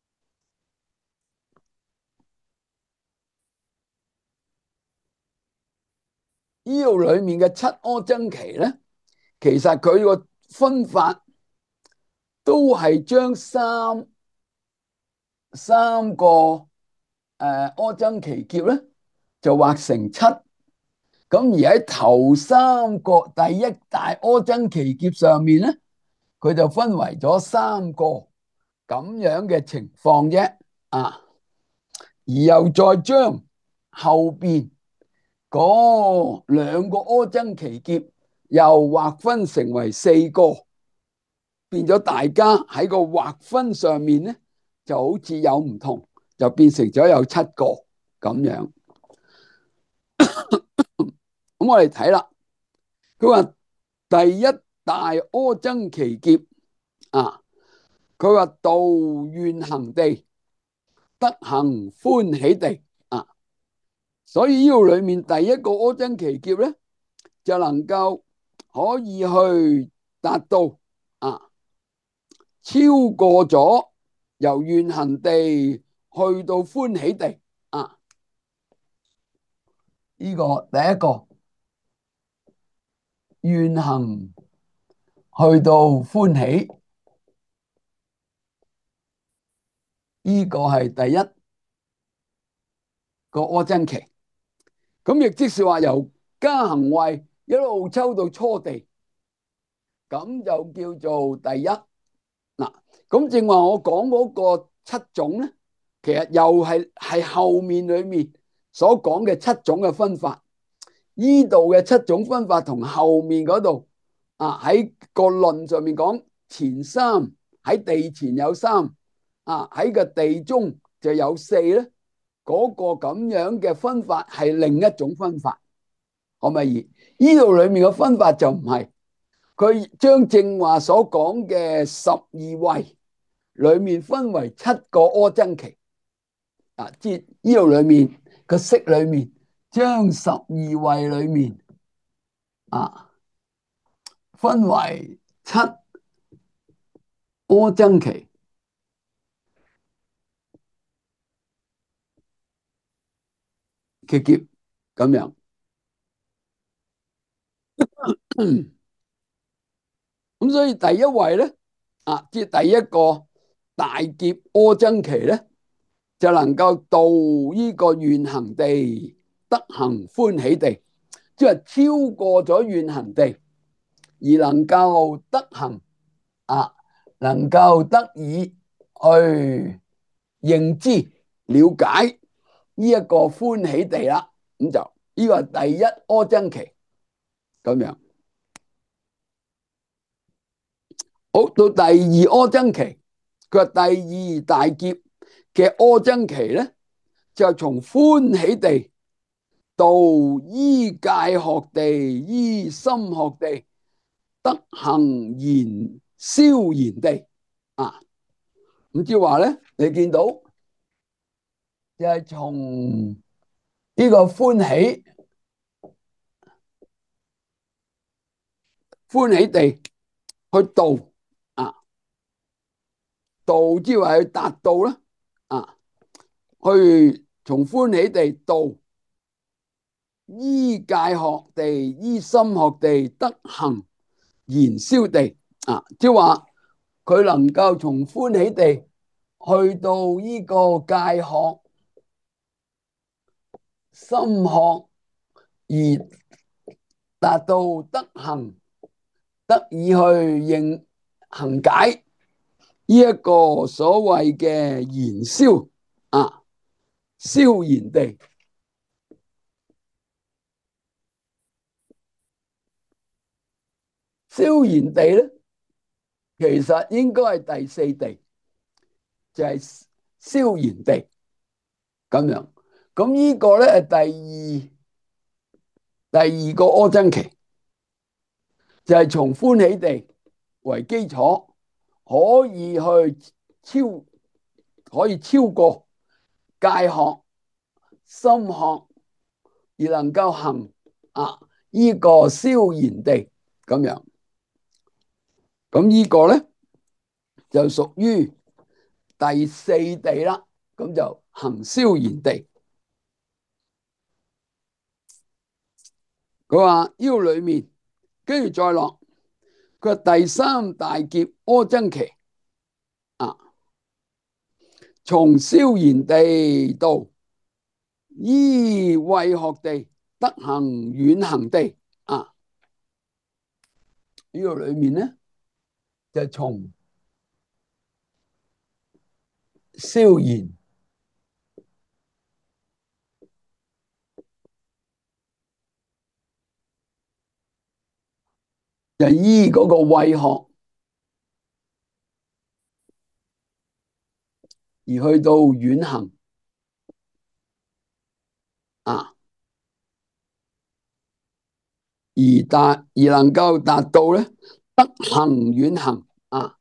呢度裏面嘅七阿僧祇咧，其實佢個分法都係將三三個誒阿僧祇劫咧就劃成七，咁而喺頭三個第一大阿僧祇劫上面咧，佢就分為咗三個咁樣嘅情況啫，啊，而又再將後邊嗰兩個阿僧祇劫又劃分成為四個，變咗大家喺個劃分上面咧就好似有唔同，就變成咗有七個咁樣。咁我哋睇啦，佢話第一大阿僧祇劫啊，佢話度願行地，得行歡喜地啊，所以呢度裏面第一個阿僧祇劫咧，就能夠可以去達到啊，超過咗由願行地去到歡喜地啊，呢個第一個願行去到歡喜，呢個係第一個阿僧祇。咁亦即是話由加行位一路抽到初地，咁就叫做第一。嗱，咁正話我講嗰個七種咧，其實又係係後面裏面所講嘅七種嘅分法。呢度嘅七種分法同後面嗰度啊，喺個論上面講前三，喺地前有三啊，喺個地中就有四咧。嗰個咁樣嘅分法係另一種分法，可唔可以？呢度裏面嘅分法就唔係，佢將正話所講嘅十二位裏面分為七個阿僧祇啊，即係呢度裏面個式裏面將十二位裏面啊分為七阿僧祇。嘅劫咁樣，咁所以第一位咧啊，即係第一個大劫阿僧祇咧，就能夠度呢個願行地，得行歡喜地，即係超過咗願行地，而能夠得行啊，能夠得以去認知了解呢一個歡喜地啦，咁就呢個係第一阿僧祇咁樣。好，到第二阿僧祇，佢話第二大劫嘅阿僧祇咧，就從歡喜地到依戒學地、依心學地、得行言消言地啊。 咁即係話咧，你見到就係從呢個歡喜歡喜地去度啊，度即係話去達到啦啊，去從歡喜地度，依戒學地，依心學地，得行言銷地啊，即係話佢能夠從歡喜地去到呢個戒學、心學，而達到得行，得以去認行解呢一個所謂嘅言銷啊，銷言地。銷言地咧，其實應該係第四地，就係銷言地咁樣。咁呢個咧係第二第二個阿僧祇，就係從歡喜地為基礎，可以去超可以超過戒學、心學，而能夠行啊呢個銷言地咁樣。咁呢個咧就屬於第四地啦。咁就行銷言地。佢話腰裏面，跟住再落，佢話第三大劫阿僧祇啊，從銷言地到依慧學地，得行遠行地啊。呢個裏面咧就從銷言就依嗰個慧學而去到遠行啊，而達而能夠達到咧得行遠行啊。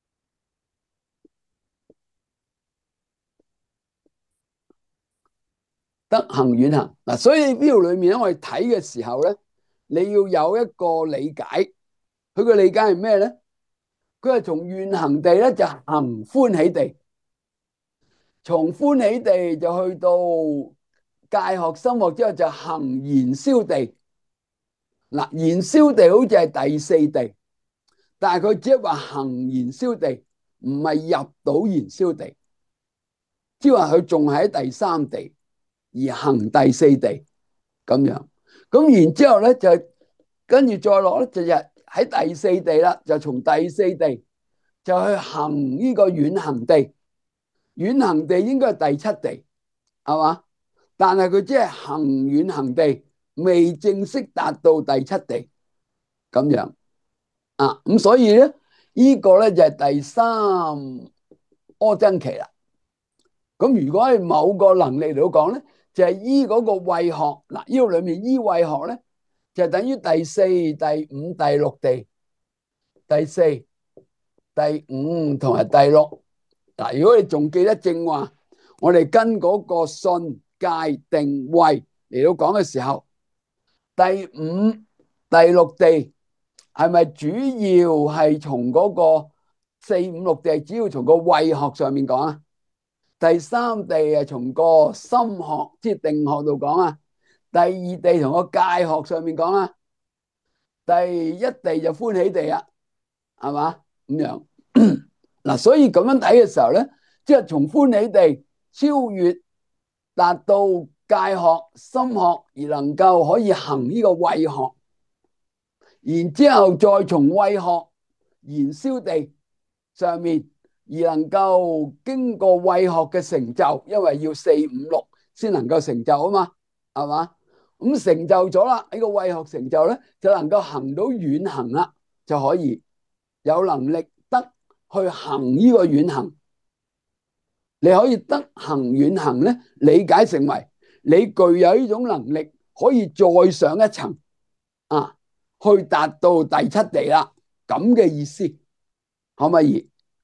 得行遠行嗱，所以呢度裏面咧，我哋睇嘅時候咧，你要有一個理解。佢個理解係咩咧？佢係從遠行地咧就行歡喜地，從歡喜地就去到戒學心學之後就行言銷地。嗱，言銷地好似係第四地，但係佢只係話行言銷地，唔係入到言銷地，即係話佢仲喺第三地而行第四地咁樣。咁然之後咧就跟住再落咧就係喺第四地啦，就從第四地就去行呢個遠行地。遠行地應該係第七地，係嘛？但係佢只係行遠行地，未正式達到第七地咁樣啊。咁所以咧，呢個咧就係第三阿僧祇啦。咁如果係某個能力嚟講咧，就係依嗰個慧學嗱，呢個裏面依慧學咧，就等於第四、第五、第六地，第四、第五同埋第六嗱。如果你仲記得正話，我哋跟嗰個信戒定慧嚟到講嘅時候，第五、第六地係咪主要係從嗰個四五六地，主要從個慧學上面講啊？第三地係從個心學，即係定學度講啊。第二地同個戒學上面講啊。第一地就歡喜地啊，係嘛咁樣嗱。所以咁樣睇嘅時候咧，即係從歡喜地超越達到戒學、心學，而能夠可以行呢個慧學，然之後再從慧學言銷地上面，而能夠經過慧學嘅成就，因為要四五六先能夠成就啊嘛，係嘛？咁成就咗啦，呢個慧學成就咧，就能夠行到遠行啦，就可以有能力得去行呢個遠行。你可以得行遠行咧，理解成為你具有呢種能力，可以再上一層啊，去達到第七地啦，咁嘅意思，可唔可以？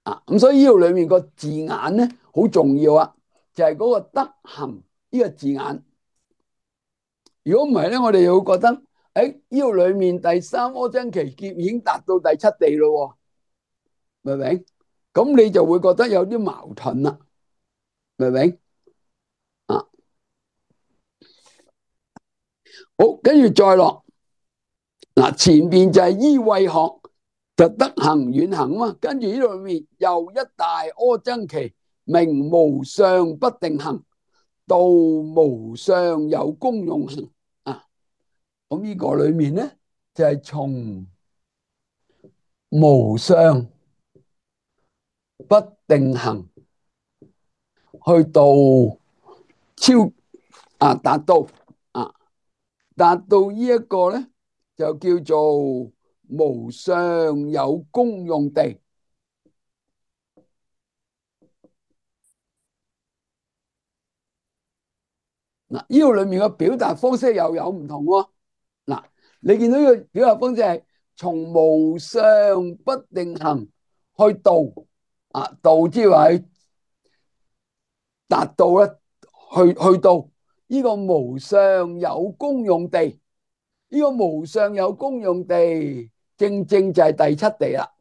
啊。咁所以呢度裏面個字眼咧好重要啊，就係嗰個德行呢個字眼。如果唔係咧，我哋又會覺得，誒呢度裏面第三阿僧祇劫已經達到第七地咯，明唔明？咁你就會覺得有啲矛盾啦，明唔明？啊，好，跟住再落嗱，前邊就係依慧學就德行遠行嘛，跟住呢度裏面又一大阿僧祇名無上不定行，道無上有功用行啊。咁呢個裏面咧就係從無上不定行去到超啊達到啊達到呢一個咧就叫做無上有功用地。嗱，呢度裏面嘅表達方式又有唔同喎。嗱，你見到呢個表達方式係從無上不定行去到啊，到即係話去達到咧，去去到呢個無上有功用地，呢個無上有功用地，正正就係第七地啦，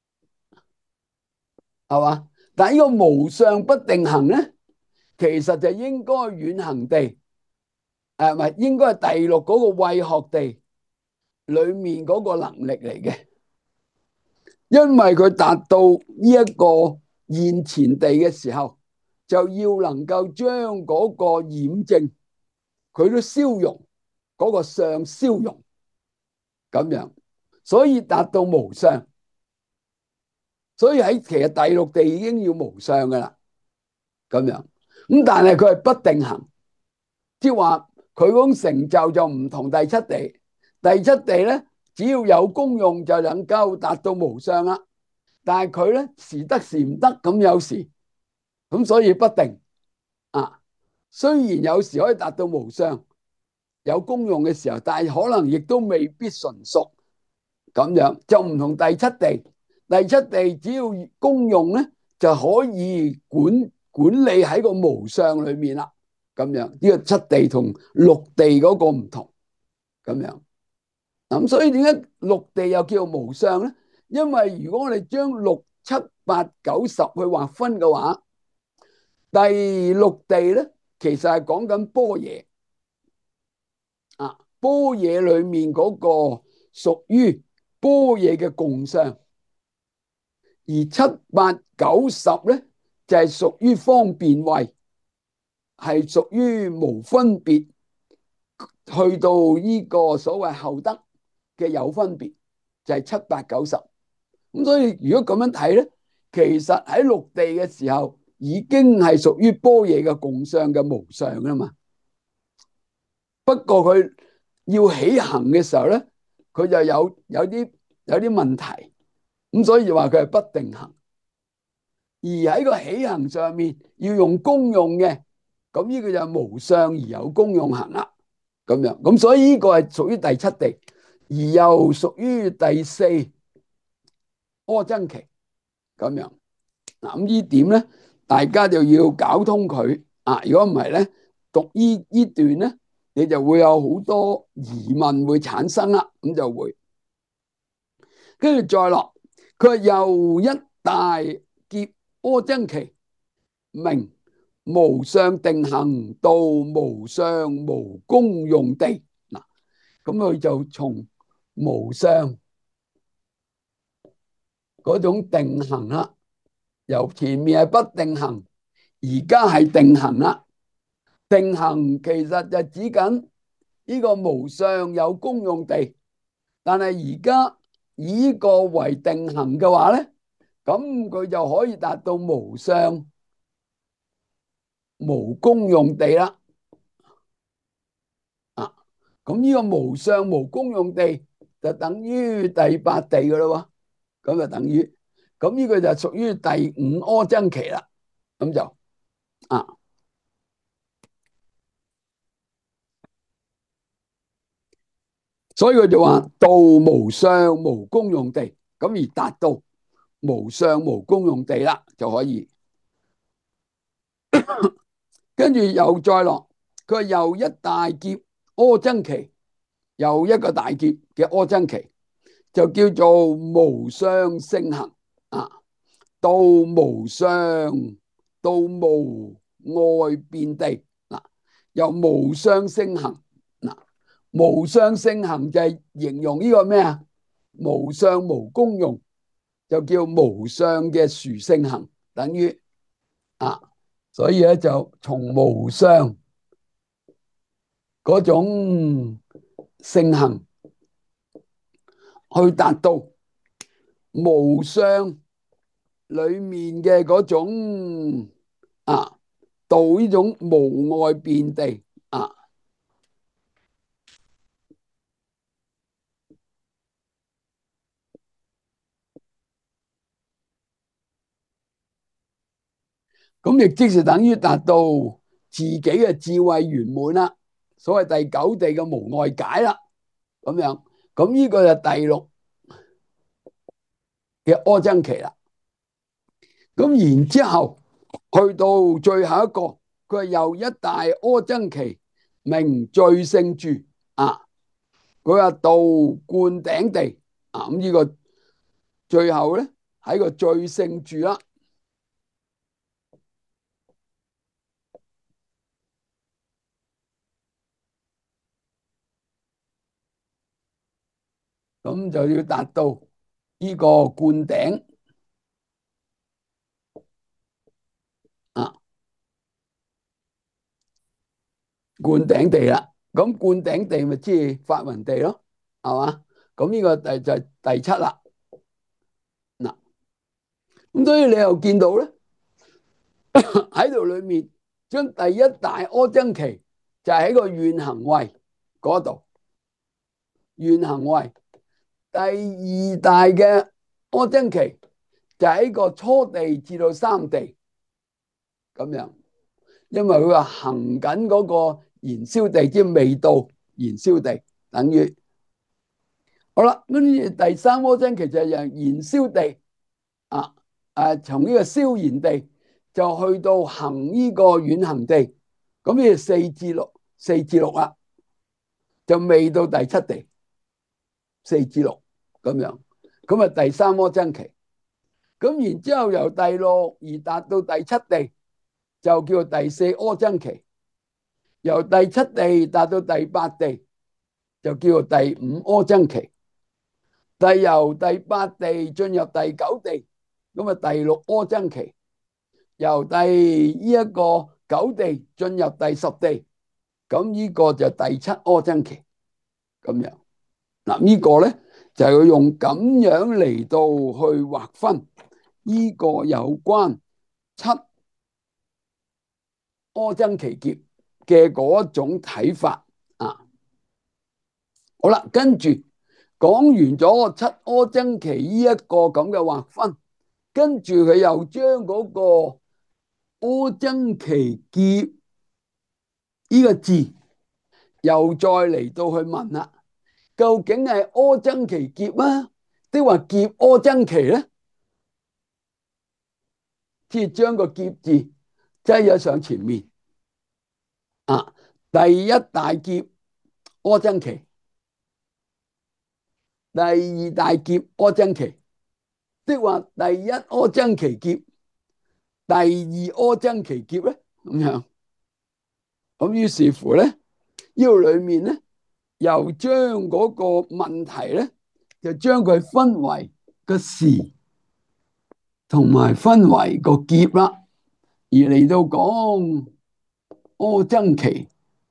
係嘛？但係呢個無上不定行咧，其實就應該遠行地，誒唔係應該係第六嗰個慧學地裏面嗰個能力嚟嘅，因為佢達到呢一個現前地嘅時候，就要能夠將嗰個染淨，佢都消融，嗰個相消融咁樣，所以達到無相。所以喺其實第六地已經要無相噶啦，咁樣咁，但係佢係不定行，即係話佢嗰種成就就唔同第七地。第七地咧，只要有功用就能夠達到無相啦。但係佢咧時得時唔得，咁有時咁，所以不定啊。雖然有時可以達到無相有功用嘅時候，但係可能亦都未必純熟咁樣，就唔同第七地。第七地只要功用咧，就可以管管理喺個無相裏面啦。咁樣呢個七地同六地嗰個唔同咁樣。咁所以點解六地又叫無相咧？因為如果我哋將六七八九十去劃分嘅話，第六地咧其實係講緊般若啊，般若裏面嗰個屬於般若嘅共相，而七八九十咧就係屬於方便慧，係屬於無分別，去到呢個所謂後得嘅有分別，就係七八九十。咁所以如果咁樣睇咧，其實喺六地嘅時候已經係屬於般若嘅共相嘅無上啦嘛。不過佢要起行嘅時候咧，佢就有有啲有啲問題，咁所以就話佢係不定行。而喺個起行上面要用功用嘅，咁呢個就無相而有功用行啦。咁樣咁所以呢個係屬於第七地，而又屬於第四阿僧祇咁樣。嗱，咁呢點咧，大家就要搞通佢啊！如果唔係咧，讀呢呢段咧，你就會有好多疑問會產生啦。咁就會跟住再落，佢話又一大劫阿僧祇名無上定行，道無上無功用地。嗱，咁佢就從無上嗰種定行啦，由前面係不定行，而家係定行啦。定行其實就指緊呢個無上有功用地，但係而家以呢個為定行嘅話咧，咁佢就可以達到無上無功用地啦。啊，咁呢個無上無功用地就等於第八地噶啦，咁就等於咁呢個就屬於第五阿僧祇啦。咁就啊。所以佢就話道無上無功用地，咁而達到無相無功用地啦，就可以。跟住又再落，佢話又一大劫阿僧祇，又一個大劫嘅阿僧祇，就叫做無相勝行啊，到無相，到無礙辯地嗱，又無相勝行嗱，無相勝行就係形容呢個咩啊？無相無功用，就叫無相嘅殊勝行，等於啊，所以咧就從無相嗰種勝行去達到無相裏面嘅嗰種啊，到呢種無礙辯地啊。咁亦即是等於達到自己嘅智慧圓滿啦，所謂第九地嘅無礙解啦，咁樣，咁呢個就第六嘅阿僧祇啦。咁然之後去到最後一個，佢係又一大阿僧祇，名最勝住啊，佢話到灌頂地啊，咁呢個最後咧喺個最勝住啦。咁就要達到呢個灌頂啊，灌頂地啦。咁灌頂地咪即係法雲地咯，係嘛？咁呢個第就係第七啦。嗱，咁所以你又見到咧喺度裏面，將第一大阿僧祇就喺個願行位嗰度，願行位。第二大嘅阿僧祇就喺個初地至到三地咁樣，因為佢話行緊嗰個燃燒地，即係未到燃燒地，等於好啦。跟住第三阿僧祇就係燃燒地啊，誒，從呢個燒燃地就去到行呢個遠行地，咁呢四至六，四至六啦，就未到第七地，四至六咁樣，咁啊第三阿僧祇。咁然之後由第六而達到第七地，就叫第四阿僧祇；由第七地達到第八地，就叫做第五阿僧祇；但由第八地進入第九地，咁啊第六阿僧祇；由第呢一個九地進入第十地，咁呢個就第七阿僧祇咁樣。嗱，呢個咧就係用咁樣嚟到去劃分呢個有關七阿僧祇劫嘅嗰種睇法啊。好啦，跟住講完咗七阿僧祇呢一個咁嘅劃分，跟住佢又將嗰個阿僧祇劫呢個字又再嚟到去問啦，究竟係阿僧祇劫啊，定話劫阿僧祇咧？即係將個劫字擠咗上前面啊！第一大劫阿僧祇，第二大劫阿僧祇，即係話第一阿僧祇劫，第二阿僧祇劫咧，咁樣。咁於是乎咧，呢個裏面咧，又將嗰個問題咧，就將佢分為個時，同埋分為個劫啦，而嚟到講阿僧祇。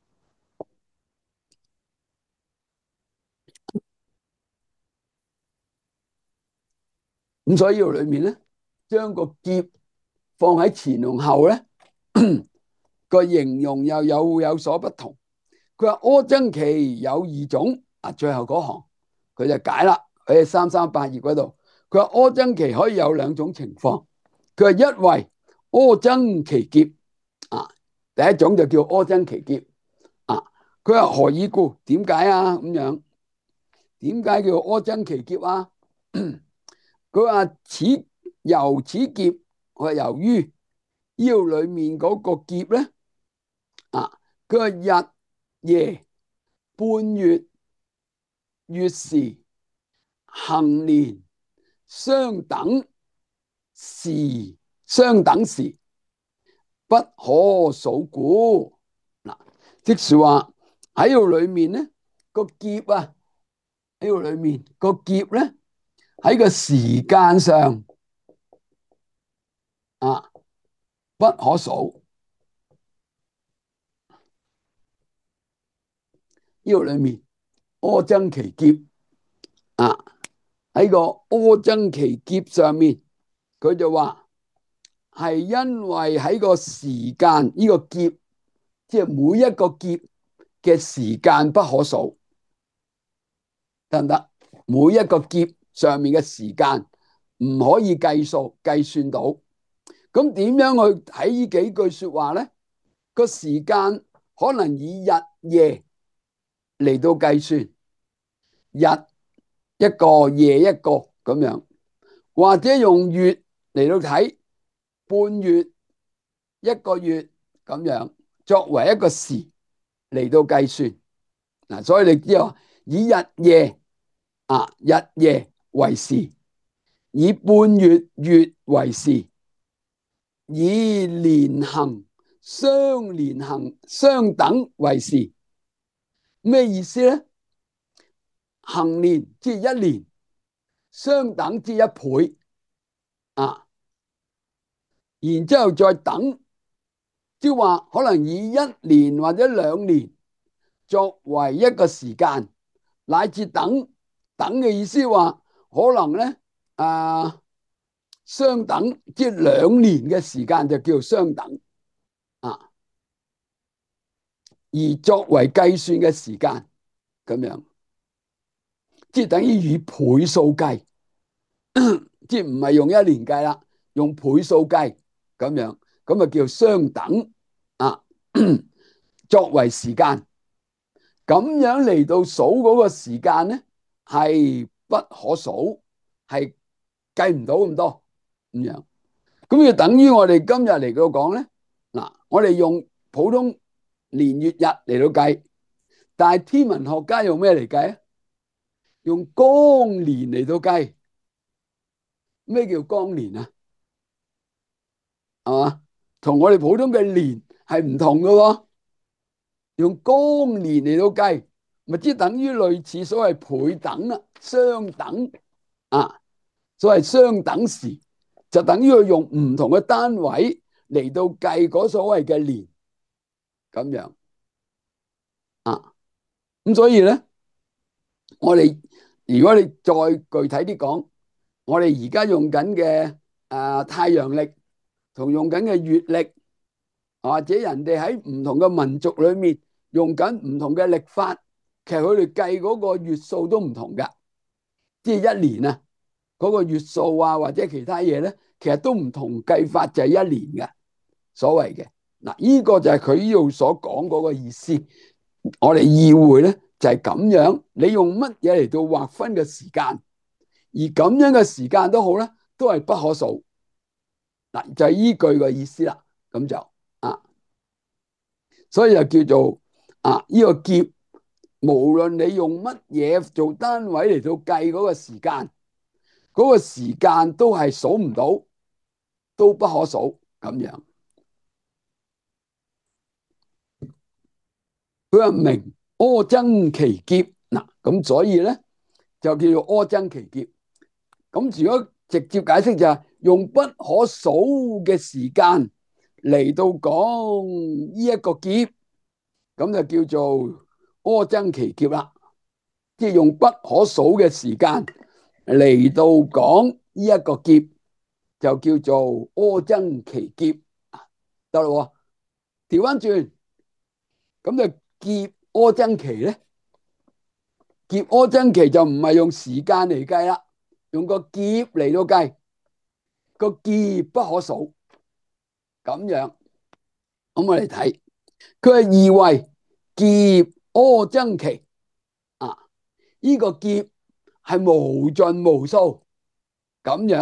咁所以呢個裏面咧，將個劫放喺前同後咧，個形容又有有所不同。佢話阿僧祇有二種啊，最後嗰行佢就解啦，喺三三八頁嗰度。佢話阿僧祇可以有兩種情況。佢話一為阿僧祇劫啊，第一種就叫阿僧祇劫啊。佢話何以故？點解啊？咁樣點解叫阿僧祇劫啊？佢話此由此劫，我由於腰裏面嗰個劫咧，啊，佢話日夜半月月時行年相等時，相等時不可數故。嗱，即是話喺度裏面咧個劫啊，喺度裏面個劫咧喺個時間上啊不可數。呢度裏面阿僧祇劫啊，喺個阿僧祇劫上面，佢就話係因為喺個時間呢個劫，即係每一個劫嘅時間不可數，得唔得？每一個劫上面嘅時間唔可以計數計算到。咁點樣去睇呢幾句說話咧？個時間可能以日夜嚟到計算，日一個夜一個咁樣，或者用月嚟到睇，半月一個月咁樣作為一個時嚟到計算。嗱，所以你知道以日夜啊日夜為時，以半月月為時，以年行相年行相等為時。咩意思咧？行年即係一年，相等即係一倍啊，然之後再等，即係話可能以一年或者兩年作為一個時間，乃至等等嘅意思話可能咧啊相等，即係兩年嘅時間就叫做相等啊，而作為計算嘅時間咁樣，即係等於以倍數計，即係唔係用一年計啦，用倍數計咁樣，咁啊叫相等啊，作為時間，咁樣嚟到數嗰個時間咧，係不可數，係計唔到咁多咁樣。咁就等於我哋今日嚟到講咧，嗱，我哋用普通年月日嚟到計，但係天文學家用咩嚟計啊？用光年嚟到計。咩叫光年啊？係嘛？同我哋普通嘅年係唔同嘅喎。用光年嚟到計，咪即係等於類似所謂倍等啊，相等啊，所謂相等時，就等於佢用唔同嘅單位嚟到計嗰所謂嘅年咁樣啊。咁所以咧，我哋如果你再具體啲講，我哋而家用緊嘅誒太陽曆同用緊嘅月曆，或者人哋喺唔同嘅民族裏面用緊唔同嘅曆法，其實佢哋計嗰個月數都唔同噶，即係一年啊嗰個月數啊或者其他嘢咧，其實都唔同計法，就係一年嘅所謂嘅。嗱，呢個就係佢呢度所講嗰個意思。我哋意會咧就係咁樣，你用乜嘢嚟到劃分嘅時間，而咁樣嘅時間都好咧，都係不可數。嗱，就係依句嘅意思啦。咁就啊，所以就叫做啊呢個劫，無論你用乜嘢做單位嚟到計嗰個時間，嗰個時間都係數唔到，都不可數咁樣。佢話明阿僧祇劫嗱，咁所以咧就叫做阿僧祇劫。咁如果直接解釋就係用不可數嘅時間嚟到講呢一個劫，咁就叫做阿僧祇劫啦。即係用不可數嘅時間嚟到講呢一個劫，就叫做阿僧祇劫。得啦，調翻轉，咁就劫阿僧祇咧，劫阿僧祇就唔係用時間嚟計啦，用個劫嚟到計，個劫不可數咁樣。咁我哋睇，佢係意為劫阿僧祇啊，呢個劫係無盡無數咁樣，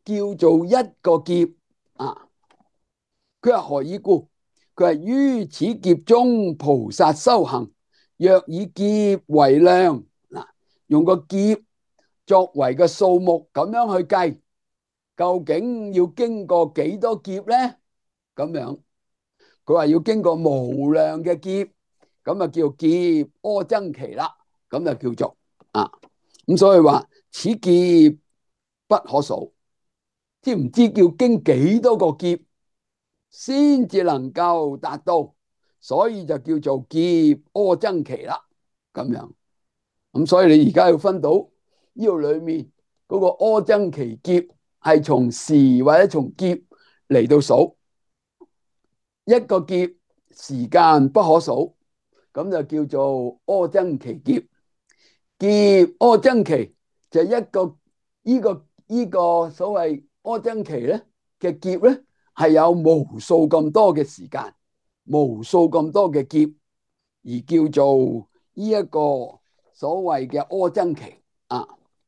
叫做一個劫啊。佢話何以故？佢話於此劫中，菩薩修行，若以劫為量，嗱，用個劫作為個數目咁樣去計，究竟要經過幾多劫咧？咁樣佢話要經過無量嘅劫，咁啊叫劫阿僧祇啦，咁就叫做啊。咁所以話此劫不可數，知唔知叫經幾多個劫先至能夠達到？所以就叫做劫阿僧祇啦。咁樣咁，所以你而家要分到呢度裏面嗰個阿僧祇劫係從時或者從劫嚟到數，一個劫時間不可數，咁就叫做阿僧祇劫。劫阿僧祇就一個呢個呢個所謂阿僧祇咧嘅劫咧，係有無數咁多嘅時間，無數咁多嘅劫，而叫做呢一個所謂嘅阿僧祇啊。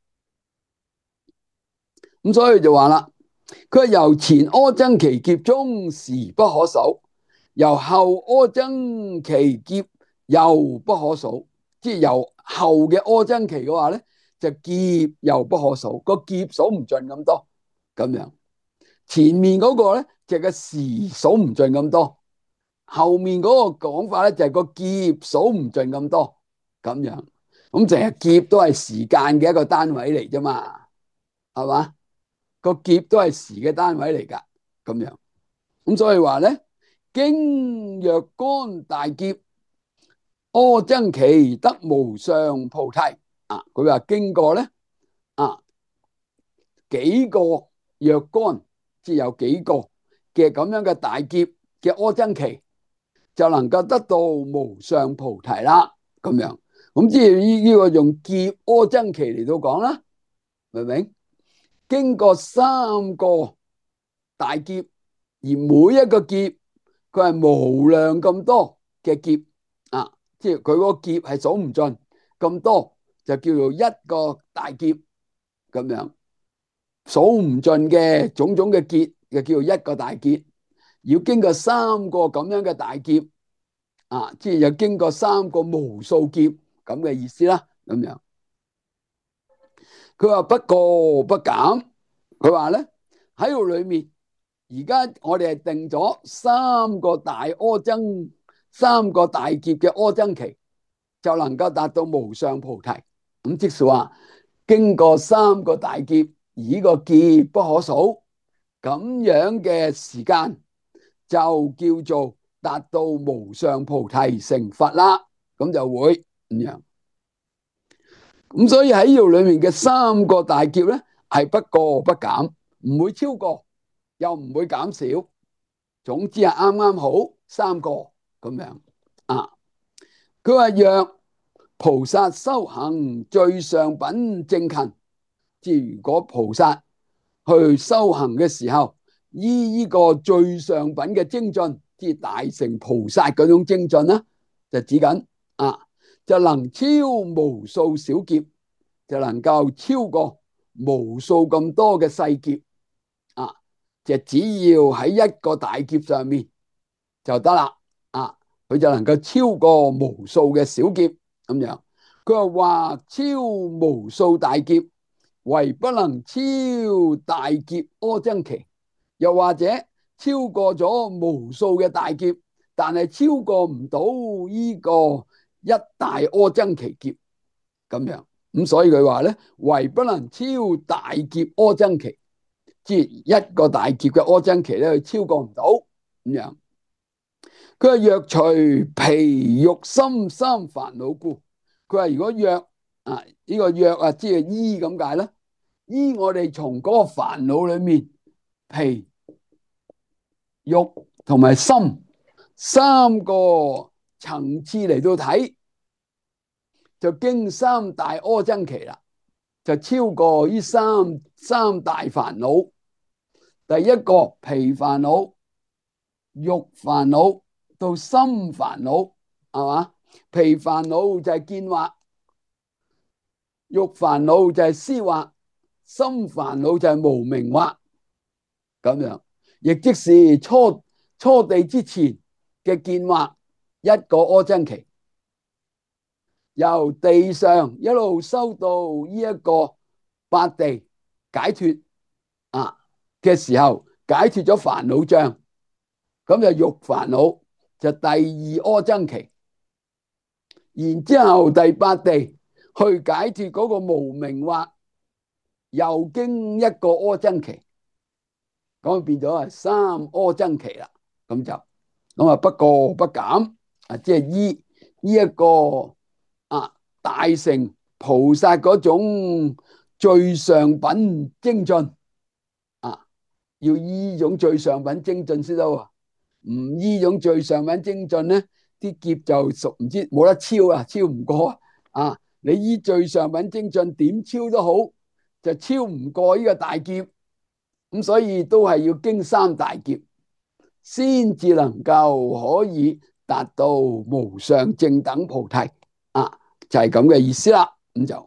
咁所以就話啦，佢話由前阿僧祇劫中時不可數，由後阿僧祇劫又不可數，即係由後嘅阿僧祇嘅話咧，就劫又不可數，個劫數唔盡咁多咁樣。前面嗰個咧就係個時數唔盡咁多，後面嗰個講法咧就係個劫數唔盡咁多咁樣。咁淨係劫都係時間嘅一個單位嚟啫嘛，係嘛？個劫都係時嘅單位嚟噶，咁樣。咁所以話咧，經若干大劫，阿僧祇得無上菩提啊！佢話經過咧啊幾個若干，即係有幾個嘅咁樣嘅大劫嘅阿僧祇，就能夠得到無上菩提啦。咁樣咁即係呢呢個用劫阿僧祇嚟到講啦，明唔明？經過三個大劫，而每一個劫佢係無量咁多嘅劫啊，即係佢嗰個劫係數唔盡咁多，就叫做一個大劫咁樣。數唔盡嘅種種嘅劫，就叫做一個大劫。要經過三個咁樣嘅大劫啊，即係又經過三個無數劫咁嘅意思啦。咁樣佢話不過不減，佢話咧喺度裏面，而家我哋係定咗三個大阿僧，三個大劫嘅阿僧祇就能夠達到無上菩提。咁即是話經過三個大劫，而呢個劫不可數，咁樣嘅時間就叫做達到無上菩提成佛啦。咁就會咁樣。咁所以喺呢度裏面嘅三個大劫咧，係不過不減，唔會超過，又唔會減少，總之係啱啱好三個咁樣啊。佢話若菩薩修行最上品正勤，即係如果菩薩去修行嘅時候，依呢個最上品嘅精進，即係大乘菩薩嗰種精進啦，就指緊啊，就能超無數小劫，就能夠超過無數咁多嘅細劫啊！就只要喺一個大劫上面就得啦啊！佢就能夠超過無數嘅小劫咁樣。佢話或超無數大劫，唯不能超大劫阿僧祇，又或者超過咗無數嘅大劫，但係超過唔到呢個一大阿僧祇劫咁樣。咁所以佢話咧，唯不能超大劫阿僧祇，即係一個大劫嘅阿僧祇咧，佢超過唔到咁樣。佢話若除皮肉心三煩惱故，佢話如果若啊呢個若啊，即係依咁解啦，依我哋從嗰個煩惱裏面皮肉同埋心三個層次嚟到睇，就經三大阿僧祇啦，就超過呢三三大煩惱。第一個皮煩惱、肉煩惱到心煩惱，係嘛？皮煩惱就係見惑，肉煩惱就係思惑，心煩惱就係無明惑。 咁樣，亦即是初初地之前嘅建劃一個柯曾期，由地上一路修到呢一個八地解脫啊嘅時候，解脫咗煩惱障，咁就欲煩惱就第二柯曾期，然之後第八地去解脫嗰個無明惑，又經一個柯曾期，咁變咗係三柯曾期啦。咁就咁啊，不過不減啊，即係依依一個啊大乘菩薩嗰種最上品精進啊，要依種最上品精進先得喎。唔依種最上品精進咧，啲劫就屬唔知冇得超啊，超唔過啊！啊，你依最上品精進點超都好，就超唔過呢個大劫，咁所以都係要經三大劫，先至能夠可以達到無上正等菩提啊，就係咁嘅意思啦。咁就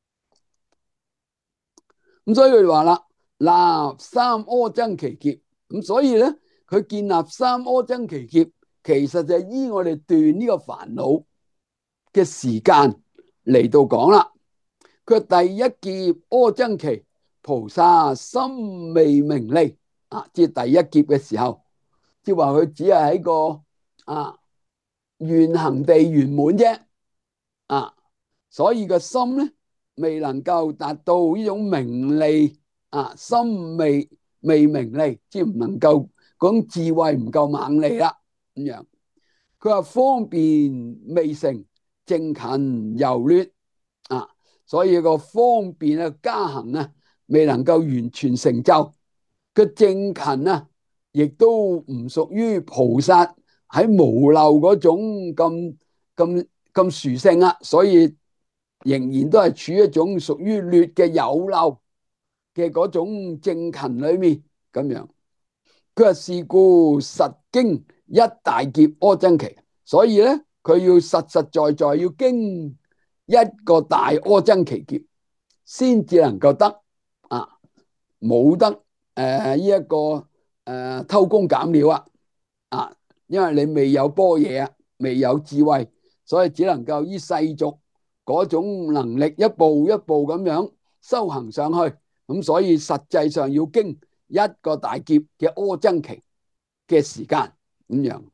咁，所以佢話啦，立三柯曾期劫，咁所以咧。佢建立三柯曾期劫，其實就係依我哋斷呢個煩惱嘅時間嚟到講啦。佢第一劫柯曾期，菩薩心未明利啊，即係第一劫嘅時候，即係話佢只係喺個啊願行地圓滿啫啊，所以個心咧未能夠達到呢種明利啊，心未未明利，即係唔能夠。講智慧唔夠猛利啦，咁樣佢話方便未成，正勤猶劣啊，所以個方便啊加行啊未能夠完全成就，個正勤啊亦都唔屬於菩薩喺無漏嗰種咁咁咁殊勝啊，所以仍然都係處於一種屬於劣嘅有漏嘅嗰種正勤裏面咁樣。佢話是故實經一大劫柯曾期，所以咧佢要實實在在要經一個大柯曾期劫，先至能夠得啊，冇得誒呢一個誒、呃、偷工減料啊啊，因為你未有般若啊，未有智慧，所以只能夠依世俗嗰種能力一步一步咁樣修行上去，咁所以實際上要經一個大劫嘅柯曾期嘅時間咁樣，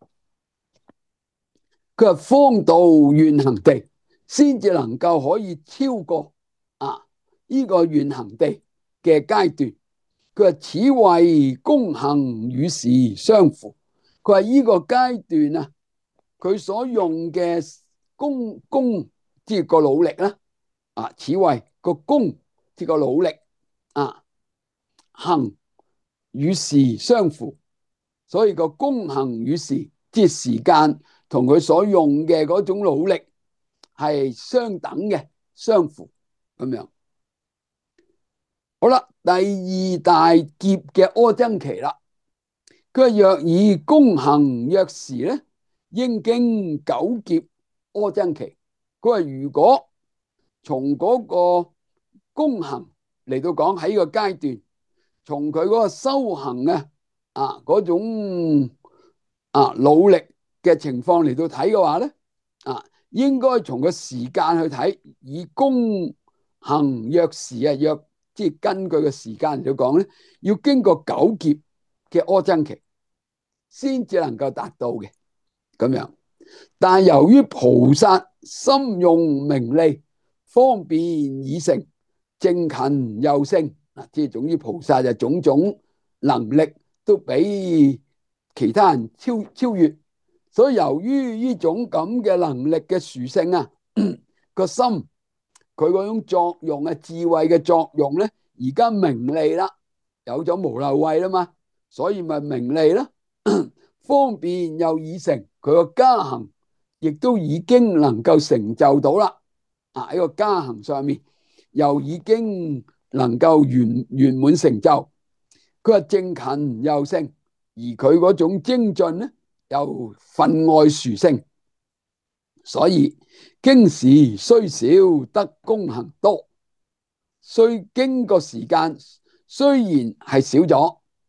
佢話方到願行地，先至能夠可以超過啊呢個願行地嘅階段。佢話此為功行與時相符。佢話呢個階段啊，佢所用嘅功功即係個努力啦，啊，此為個功即係個努力啊，行與時相符，所以個功行與時即係時間同佢所用嘅嗰種努力係相等嘅，相符咁樣。好啦，第二大劫嘅柯曾期啦，佢話若以功行約時咧，應經九劫柯曾期。佢話如果從嗰個功行嚟到講喺個階段，從佢嗰個修行嘅啊嗰種啊努力嘅情況嚟到睇嘅話咧，啊應該從個時間去睇，以功行約時啊，約即係根據個時間嚟到講咧，要經過九劫嘅柯曾期，先至能夠達到嘅咁樣。但係由於菩薩心用明利，方便已成，正勤又勝啊，即係總之菩薩就種種能力都比其他人超超越，所以由於呢種咁嘅能力嘅殊勝啊，個心佢嗰種作用啊，智慧嘅作用咧，而家明利啦，有咗無漏慧啦嘛，所以咪明利啦，方便又已成，佢個加行亦都已經能夠成就到啦。啊喺個加行上面又已經能夠圓圓滿成就。佢話正勤又勝，而佢嗰種精進咧又分外殊勝，所以經時雖少得功行多，雖經過時間雖然係少咗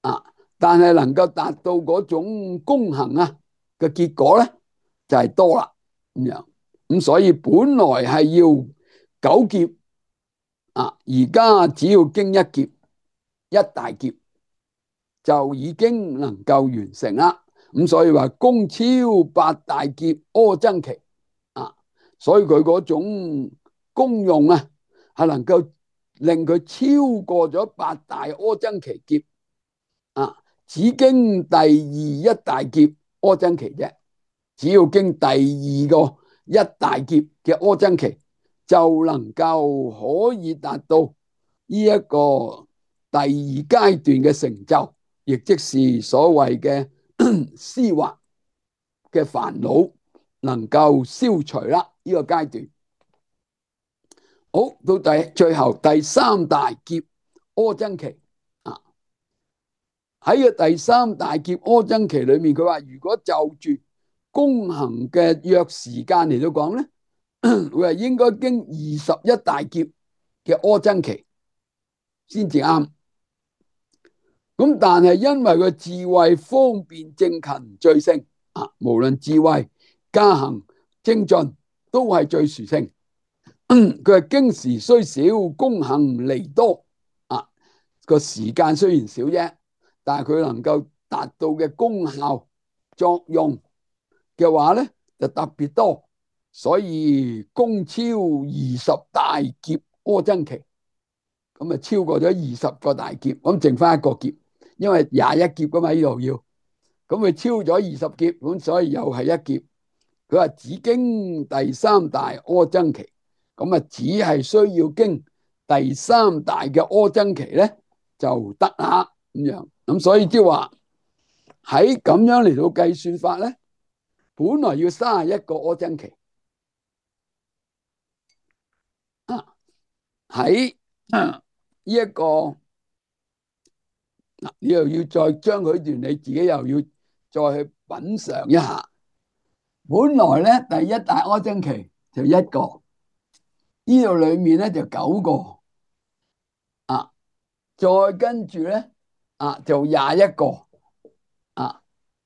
啊，但係能夠達到嗰種功行啊嘅結果咧，就係多啦咁樣。咁所以本來係要九劫啊，而家只要經一劫，一大劫就已經能夠完成啦。咁所以話功超八大劫阿僧祇啊，所以佢嗰種功用啊，係能夠令佢超過咗八大阿僧祇劫啊。只經第二一大劫阿僧祇啫，只要經第二個一大劫嘅阿僧祇，就能夠可以達到呢一個第二階段嘅成就，亦即是所謂嘅思惑嘅煩惱能夠消除啦。呢個階段好到第最後第三大劫阿僧祇啊，喺個第三大劫阿僧祇裏面，佢話如果就住功行嘅約時間嚟到講咧，會係應該經二十一大劫嘅阿僧祇先至啱。咁但係因為個智慧方便正勤最勝啊，無論智慧加行精進都係最殊勝。佢係經時雖少，功行離多啊，個時間雖然少啫，但係佢能夠達到嘅功效作用嘅話咧，就特別多，所以功超二十大劫阿僧祇，咁啊超過咗二十個大劫，咁剩翻一個劫，因為廿一劫噶嘛呢度要，咁佢超咗二十劫，咁所以又係一劫。佢話只經第三大阿僧祇，咁啊只係需要經第三大嘅阿僧祇咧就得啦咁樣。咁所以即係話喺咁樣嚟到計算法咧，本來要三十一個阿僧祇啊，喺呢一個嗱，你又要再將佢段，你自己又要再去品嘗一下。本來咧第一大阿僧祇就一個，呢度裏面咧就九個啊，再跟住咧啊就廿一個啊，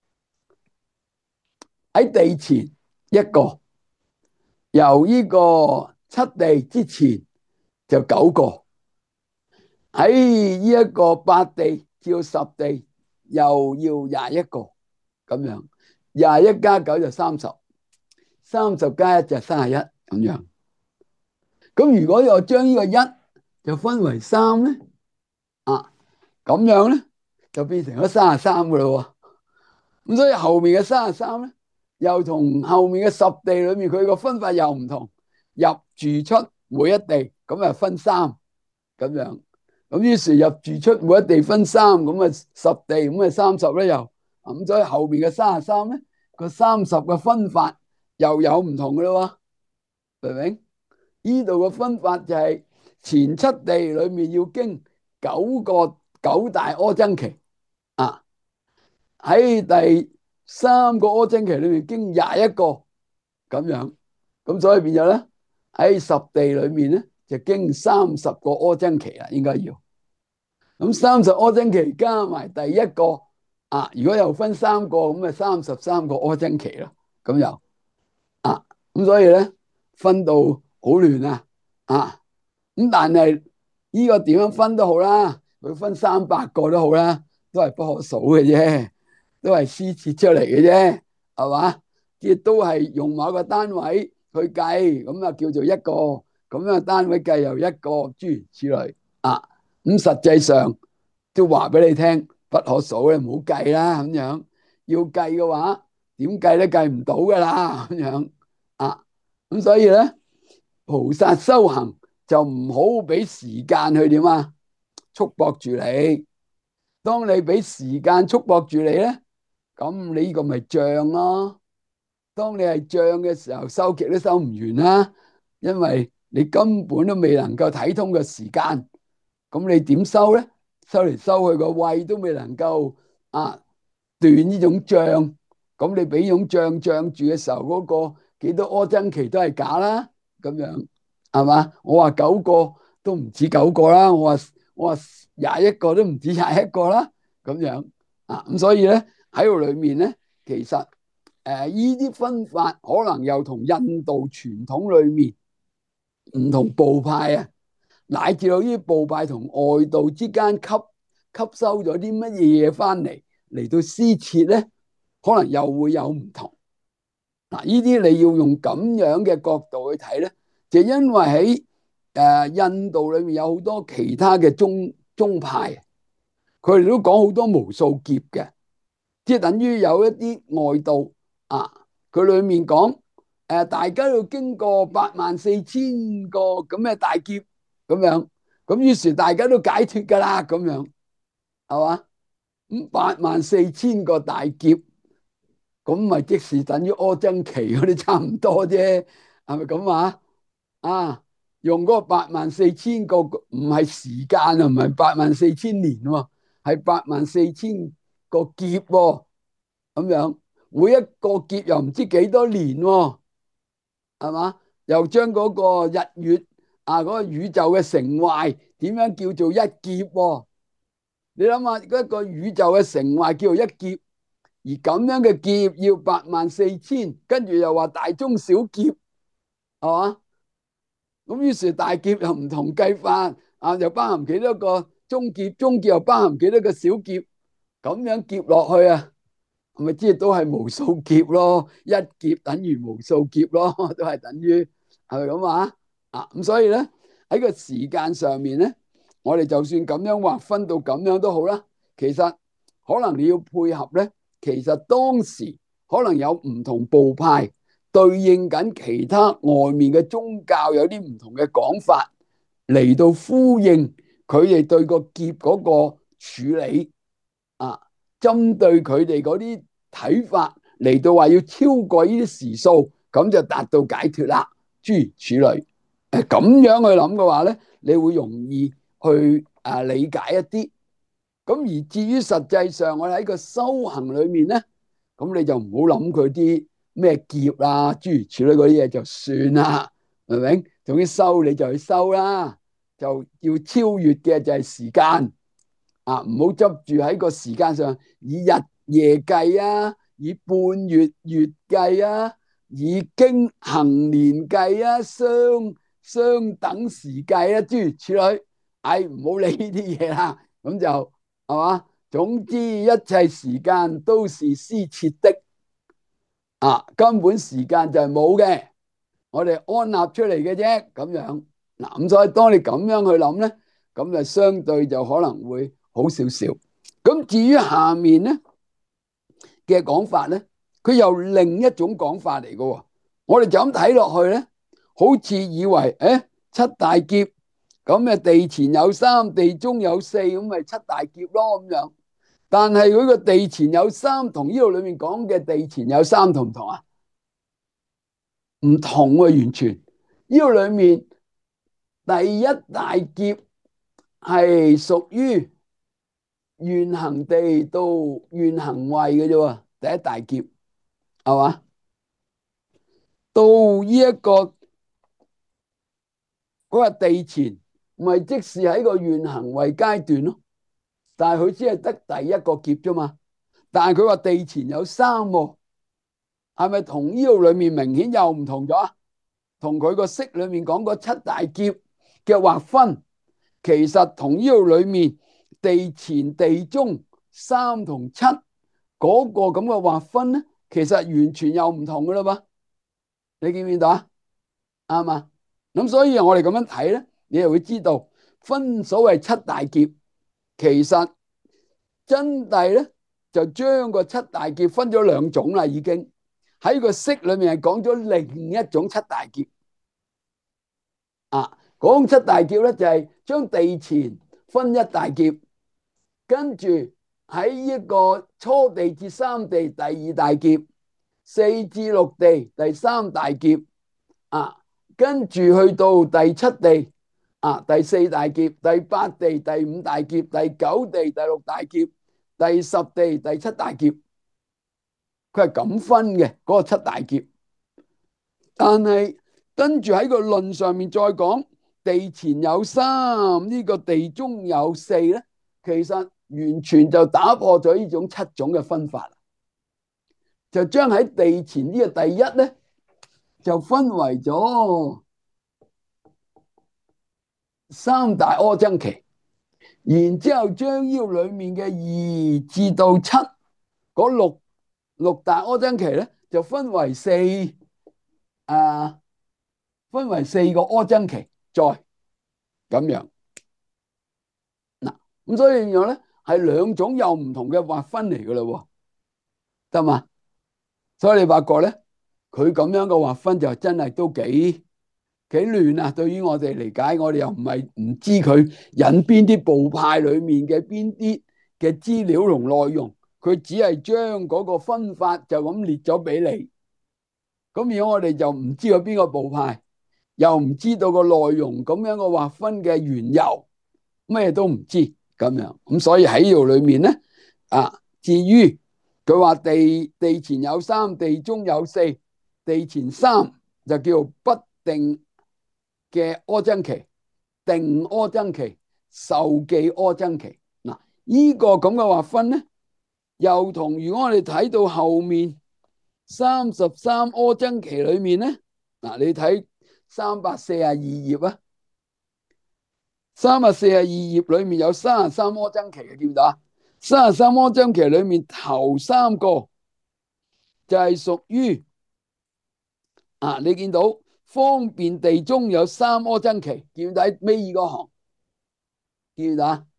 喺地前一個，由呢個七地之前就九個，喺呢一個八地至到十地又要廿一個咁樣，廿一加九就三十，三十加一就三十一咁樣。咁如果我將呢個一就分為三咧，啊咁樣咧就變成咗三十三噶啦。咁所以後面嘅三十三咧，又同後面嘅十地裏面佢個分法又唔同，入住出每一地咁啊分三咁樣。咁於是入住出每一地分三，咁啊十地咁啊三十咧又，咁所以後面嘅三十三咧個三十嘅分法又有唔同噶啦，明唔明？呢度嘅分法就係前七地裏面要經九個九大阿僧祇啊，喺第三個阿僧祇裏面經廿一個咁樣，咁所以變咗咧喺十地裏面咧就經三十個阿僧祇啦，應該要。咁三十阿僧祇加埋第一個啊，如果又分三個咁啊三十三個阿僧祇啦，咁又啊，咁所以咧分到好亂啊，啊咁但係呢個點樣分都好啦，佢分三百個都好啦，都係不可數嘅啫，都係施設出嚟嘅啫，係嘛？亦都係用某個單位去計，咁啊叫做一個咁樣單位計又一個諸如此類啊。咁實際上都話俾你聽，不可數咧，唔好計啦咁樣。要計嘅話，點計都計唔到噶啦咁樣啊。咁所以咧，菩薩修行就唔好俾時間去點啊，束縛住你。當你俾時間束縛住你咧，咁你呢個咪障咯。當你係障嘅時候，收極都收唔完啦，因為你根本都未能夠睇通個時間。咁你點收咧？收嚟收去個位都未能夠啊斷呢種障。咁你俾種障障住嘅時候，嗰個幾多阿僧祇都係假啦。咁樣係嘛？我話九個都唔止九個啦，我話我話廿一個都唔止廿一個啦。 咁樣啊。咁所以咧喺度裏面咧，其實誒依啲分法可能又同印度傳統裏面唔同部派啊，乃至到呢啲部派同外道之間吸吸收咗啲乜嘢嘢翻嚟嚟到施設咧，可能又會有唔同。嗱，呢啲你要用咁樣嘅角度去睇咧，就因為喺誒印度裏面有好多其他嘅宗宗派，佢哋都講好多無數劫嘅，即係等於有一啲外道啊，佢裏面講誒，大家要經過八萬四千個咁嘅大劫咁樣，咁於是大家都解脫噶啦，咁樣係嘛？咁八萬四千個大劫。咁咪即是等於柯曾奇嗰啲差唔多啫，係咪咁啊？啊，用嗰個八萬四千個唔係時間啊，唔係八萬四千年喎，係八萬四千個劫喎，咁樣每一個劫又唔知幾多年喎，係嘛？又將嗰個日月啊嗰個宇宙嘅成壞點樣叫做一劫喎？你諗下，一個宇宙嘅成壞叫做一劫。而咁樣嘅劫要八萬四千，跟住又話大中小劫，係嘛？咁於是大劫又唔同計法，啊又包含幾多個中劫，中劫又包含幾多個小劫，咁樣劫落去啊，係咪即係都係無數劫咯？一劫等於無數劫咯，都係等於係咪咁啊？啊咁所以咧喺個時間上面咧，我哋就算咁樣劃分到咁樣都好啦，其實可能你要配合咧。其實當時可能有唔同部派對應緊其他外面嘅宗教有啲唔同嘅講法嚟到呼應佢哋對個劫嗰個處理啊，針對佢哋嗰啲睇法嚟到話要超過呢啲時數，咁就達到解脫啦。諸如此類，誒咁樣去諗嘅話咧，你會容易去啊理解一啲。咁而至於實際上，我哋喺個修行裏面咧，咁你就唔好諗佢啲咩劫啊、諸如此類嗰啲嘢就算啦，明唔明？總之修你就去修啦，就要超越嘅就係時間啊，唔好執住喺個時間上以日夜計啊，以半月月計啊，以經行年計啊，相相等時計啊，諸如此類，唉，唔好理呢啲嘢啦，咁就。係嘛？總之一切時間都是施設的啊，根本時間就係冇嘅，我哋安立出嚟嘅啫。咁樣嗱，咁所以當你咁樣去諗咧，咁就相對就可能會好少少。咁至於下面咧嘅講法咧，佢又另一種講法嚟嘅。我哋就咁睇落去咧，好似以為誒七大劫。咁啊，地前有三，地中有四，咁咪七大劫咯咁樣。但係佢個地前有三，同呢度裏面講嘅地前有三同唔同啊？唔同啊，完全。呢度裏面第一大劫係屬於願行地到願行位嘅啫，第一大劫係嘛？到呢一個嗰個地前，咪即是喺個願行位階段咯。但係佢只係得第一個劫啫嘛，但係佢話地前有三喎，係咪同呢度裏面明顯又唔同咗？同佢個釋裏面講個七大劫嘅劃分，其實同呢度裏面地前地中三同七嗰個咁嘅劃分咧，其實完全又唔同噶啦嘛，你見唔見到啊？啱嘛？咁所以我哋咁樣睇咧，你就會知道分所謂七大劫，其實真諦咧就將個七大劫分咗兩種啦，已經喺個釋裏面係講咗另一種七大劫啊。講七大劫咧就係將地前分一大劫，跟住喺呢個初地至三地第二大劫，四至六地第三大劫啊，跟住去到第七地啊第四大劫，第八地第五大劫，第九地第六大劫，第十地第七大劫，佢係咁分嘅嗰個七大劫。但係跟住喺個論上面再講地前有三，呢個地中有四咧，其實完全就打破咗呢種七種嘅分法，就將喺地前呢個第一咧，就分為咗三大阿僧祇，然之後將呢個裏面嘅二至到七嗰六六大阿僧祇咧，就分為四啊，分為四個阿僧祇，再咁樣嗱，咁所以變咗咧係兩種又唔同嘅劃分嚟噶啦，得嘛？所以你發覺咧，佢咁樣嘅劃分就真係都幾幾亂啊！對於我哋嚟解，我哋又唔係唔知佢引邊啲部派裏面嘅邊啲嘅資料同內容，佢只係將嗰個分法就咁列咗俾你。咁如果我哋就唔知道邊個部派，又唔知道個內容咁樣嘅劃分嘅緣由，咩都唔知咁樣。咁所以喺呢度裏面咧，啊，至於佢話地地前有三，地中有四，地前三就叫不定嘅阿僧祇、定阿僧祇、受記阿僧祇。嗱，呢個咁嘅劃分咧，又同如果我哋睇到後面三十三阿僧祇裏面咧，嗱，你睇三百四十二頁啊，三百四十二頁裏面有三十三阿僧祇嘅，見唔到啊？三十三阿僧祇裏面頭三個就係屬於啊，你見到方便地中有三阿僧祇，見唔睇尾二嗰行？見唔到啊？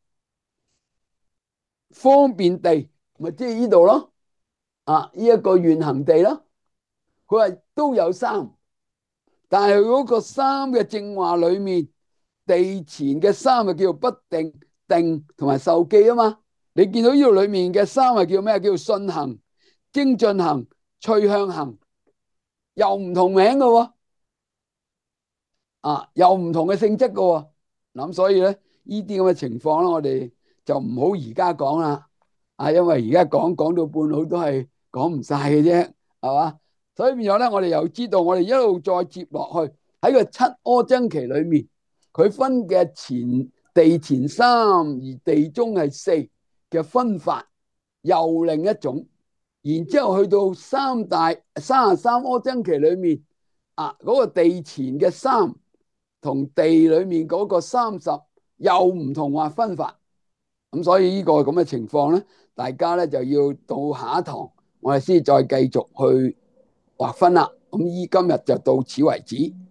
方便地咪即係呢度咯，啊，呢一個願行地咯，佢話都有三，但係嗰個三嘅正話裏面，地前嘅三就叫做不定、定同埋受記啊嘛。你見到呢度裏面嘅三係叫咩？叫做信行、精進行、趣向行，又唔同名嘅喎，啊，又唔同嘅性質嘅喎。咁所以咧，呢啲咁嘅情況咧，我哋就唔好而家講啦，啊，因為而家講講到半路都係講唔晒嘅啫，係嘛？所以變咗咧，我哋又知道，我哋一路再接落去喺個七阿僧祇裏面，佢分嘅前地前三而地中係四嘅分法又另一種，然之後去到三大三十三阿僧祇裏面啊，嗰個地前嘅三同地裏面嗰個三十又唔同劃分法，咁所以呢個咁嘅情況咧，大家咧就要到下一堂我哋先再繼續去劃分啦。咁依今日就到此為止。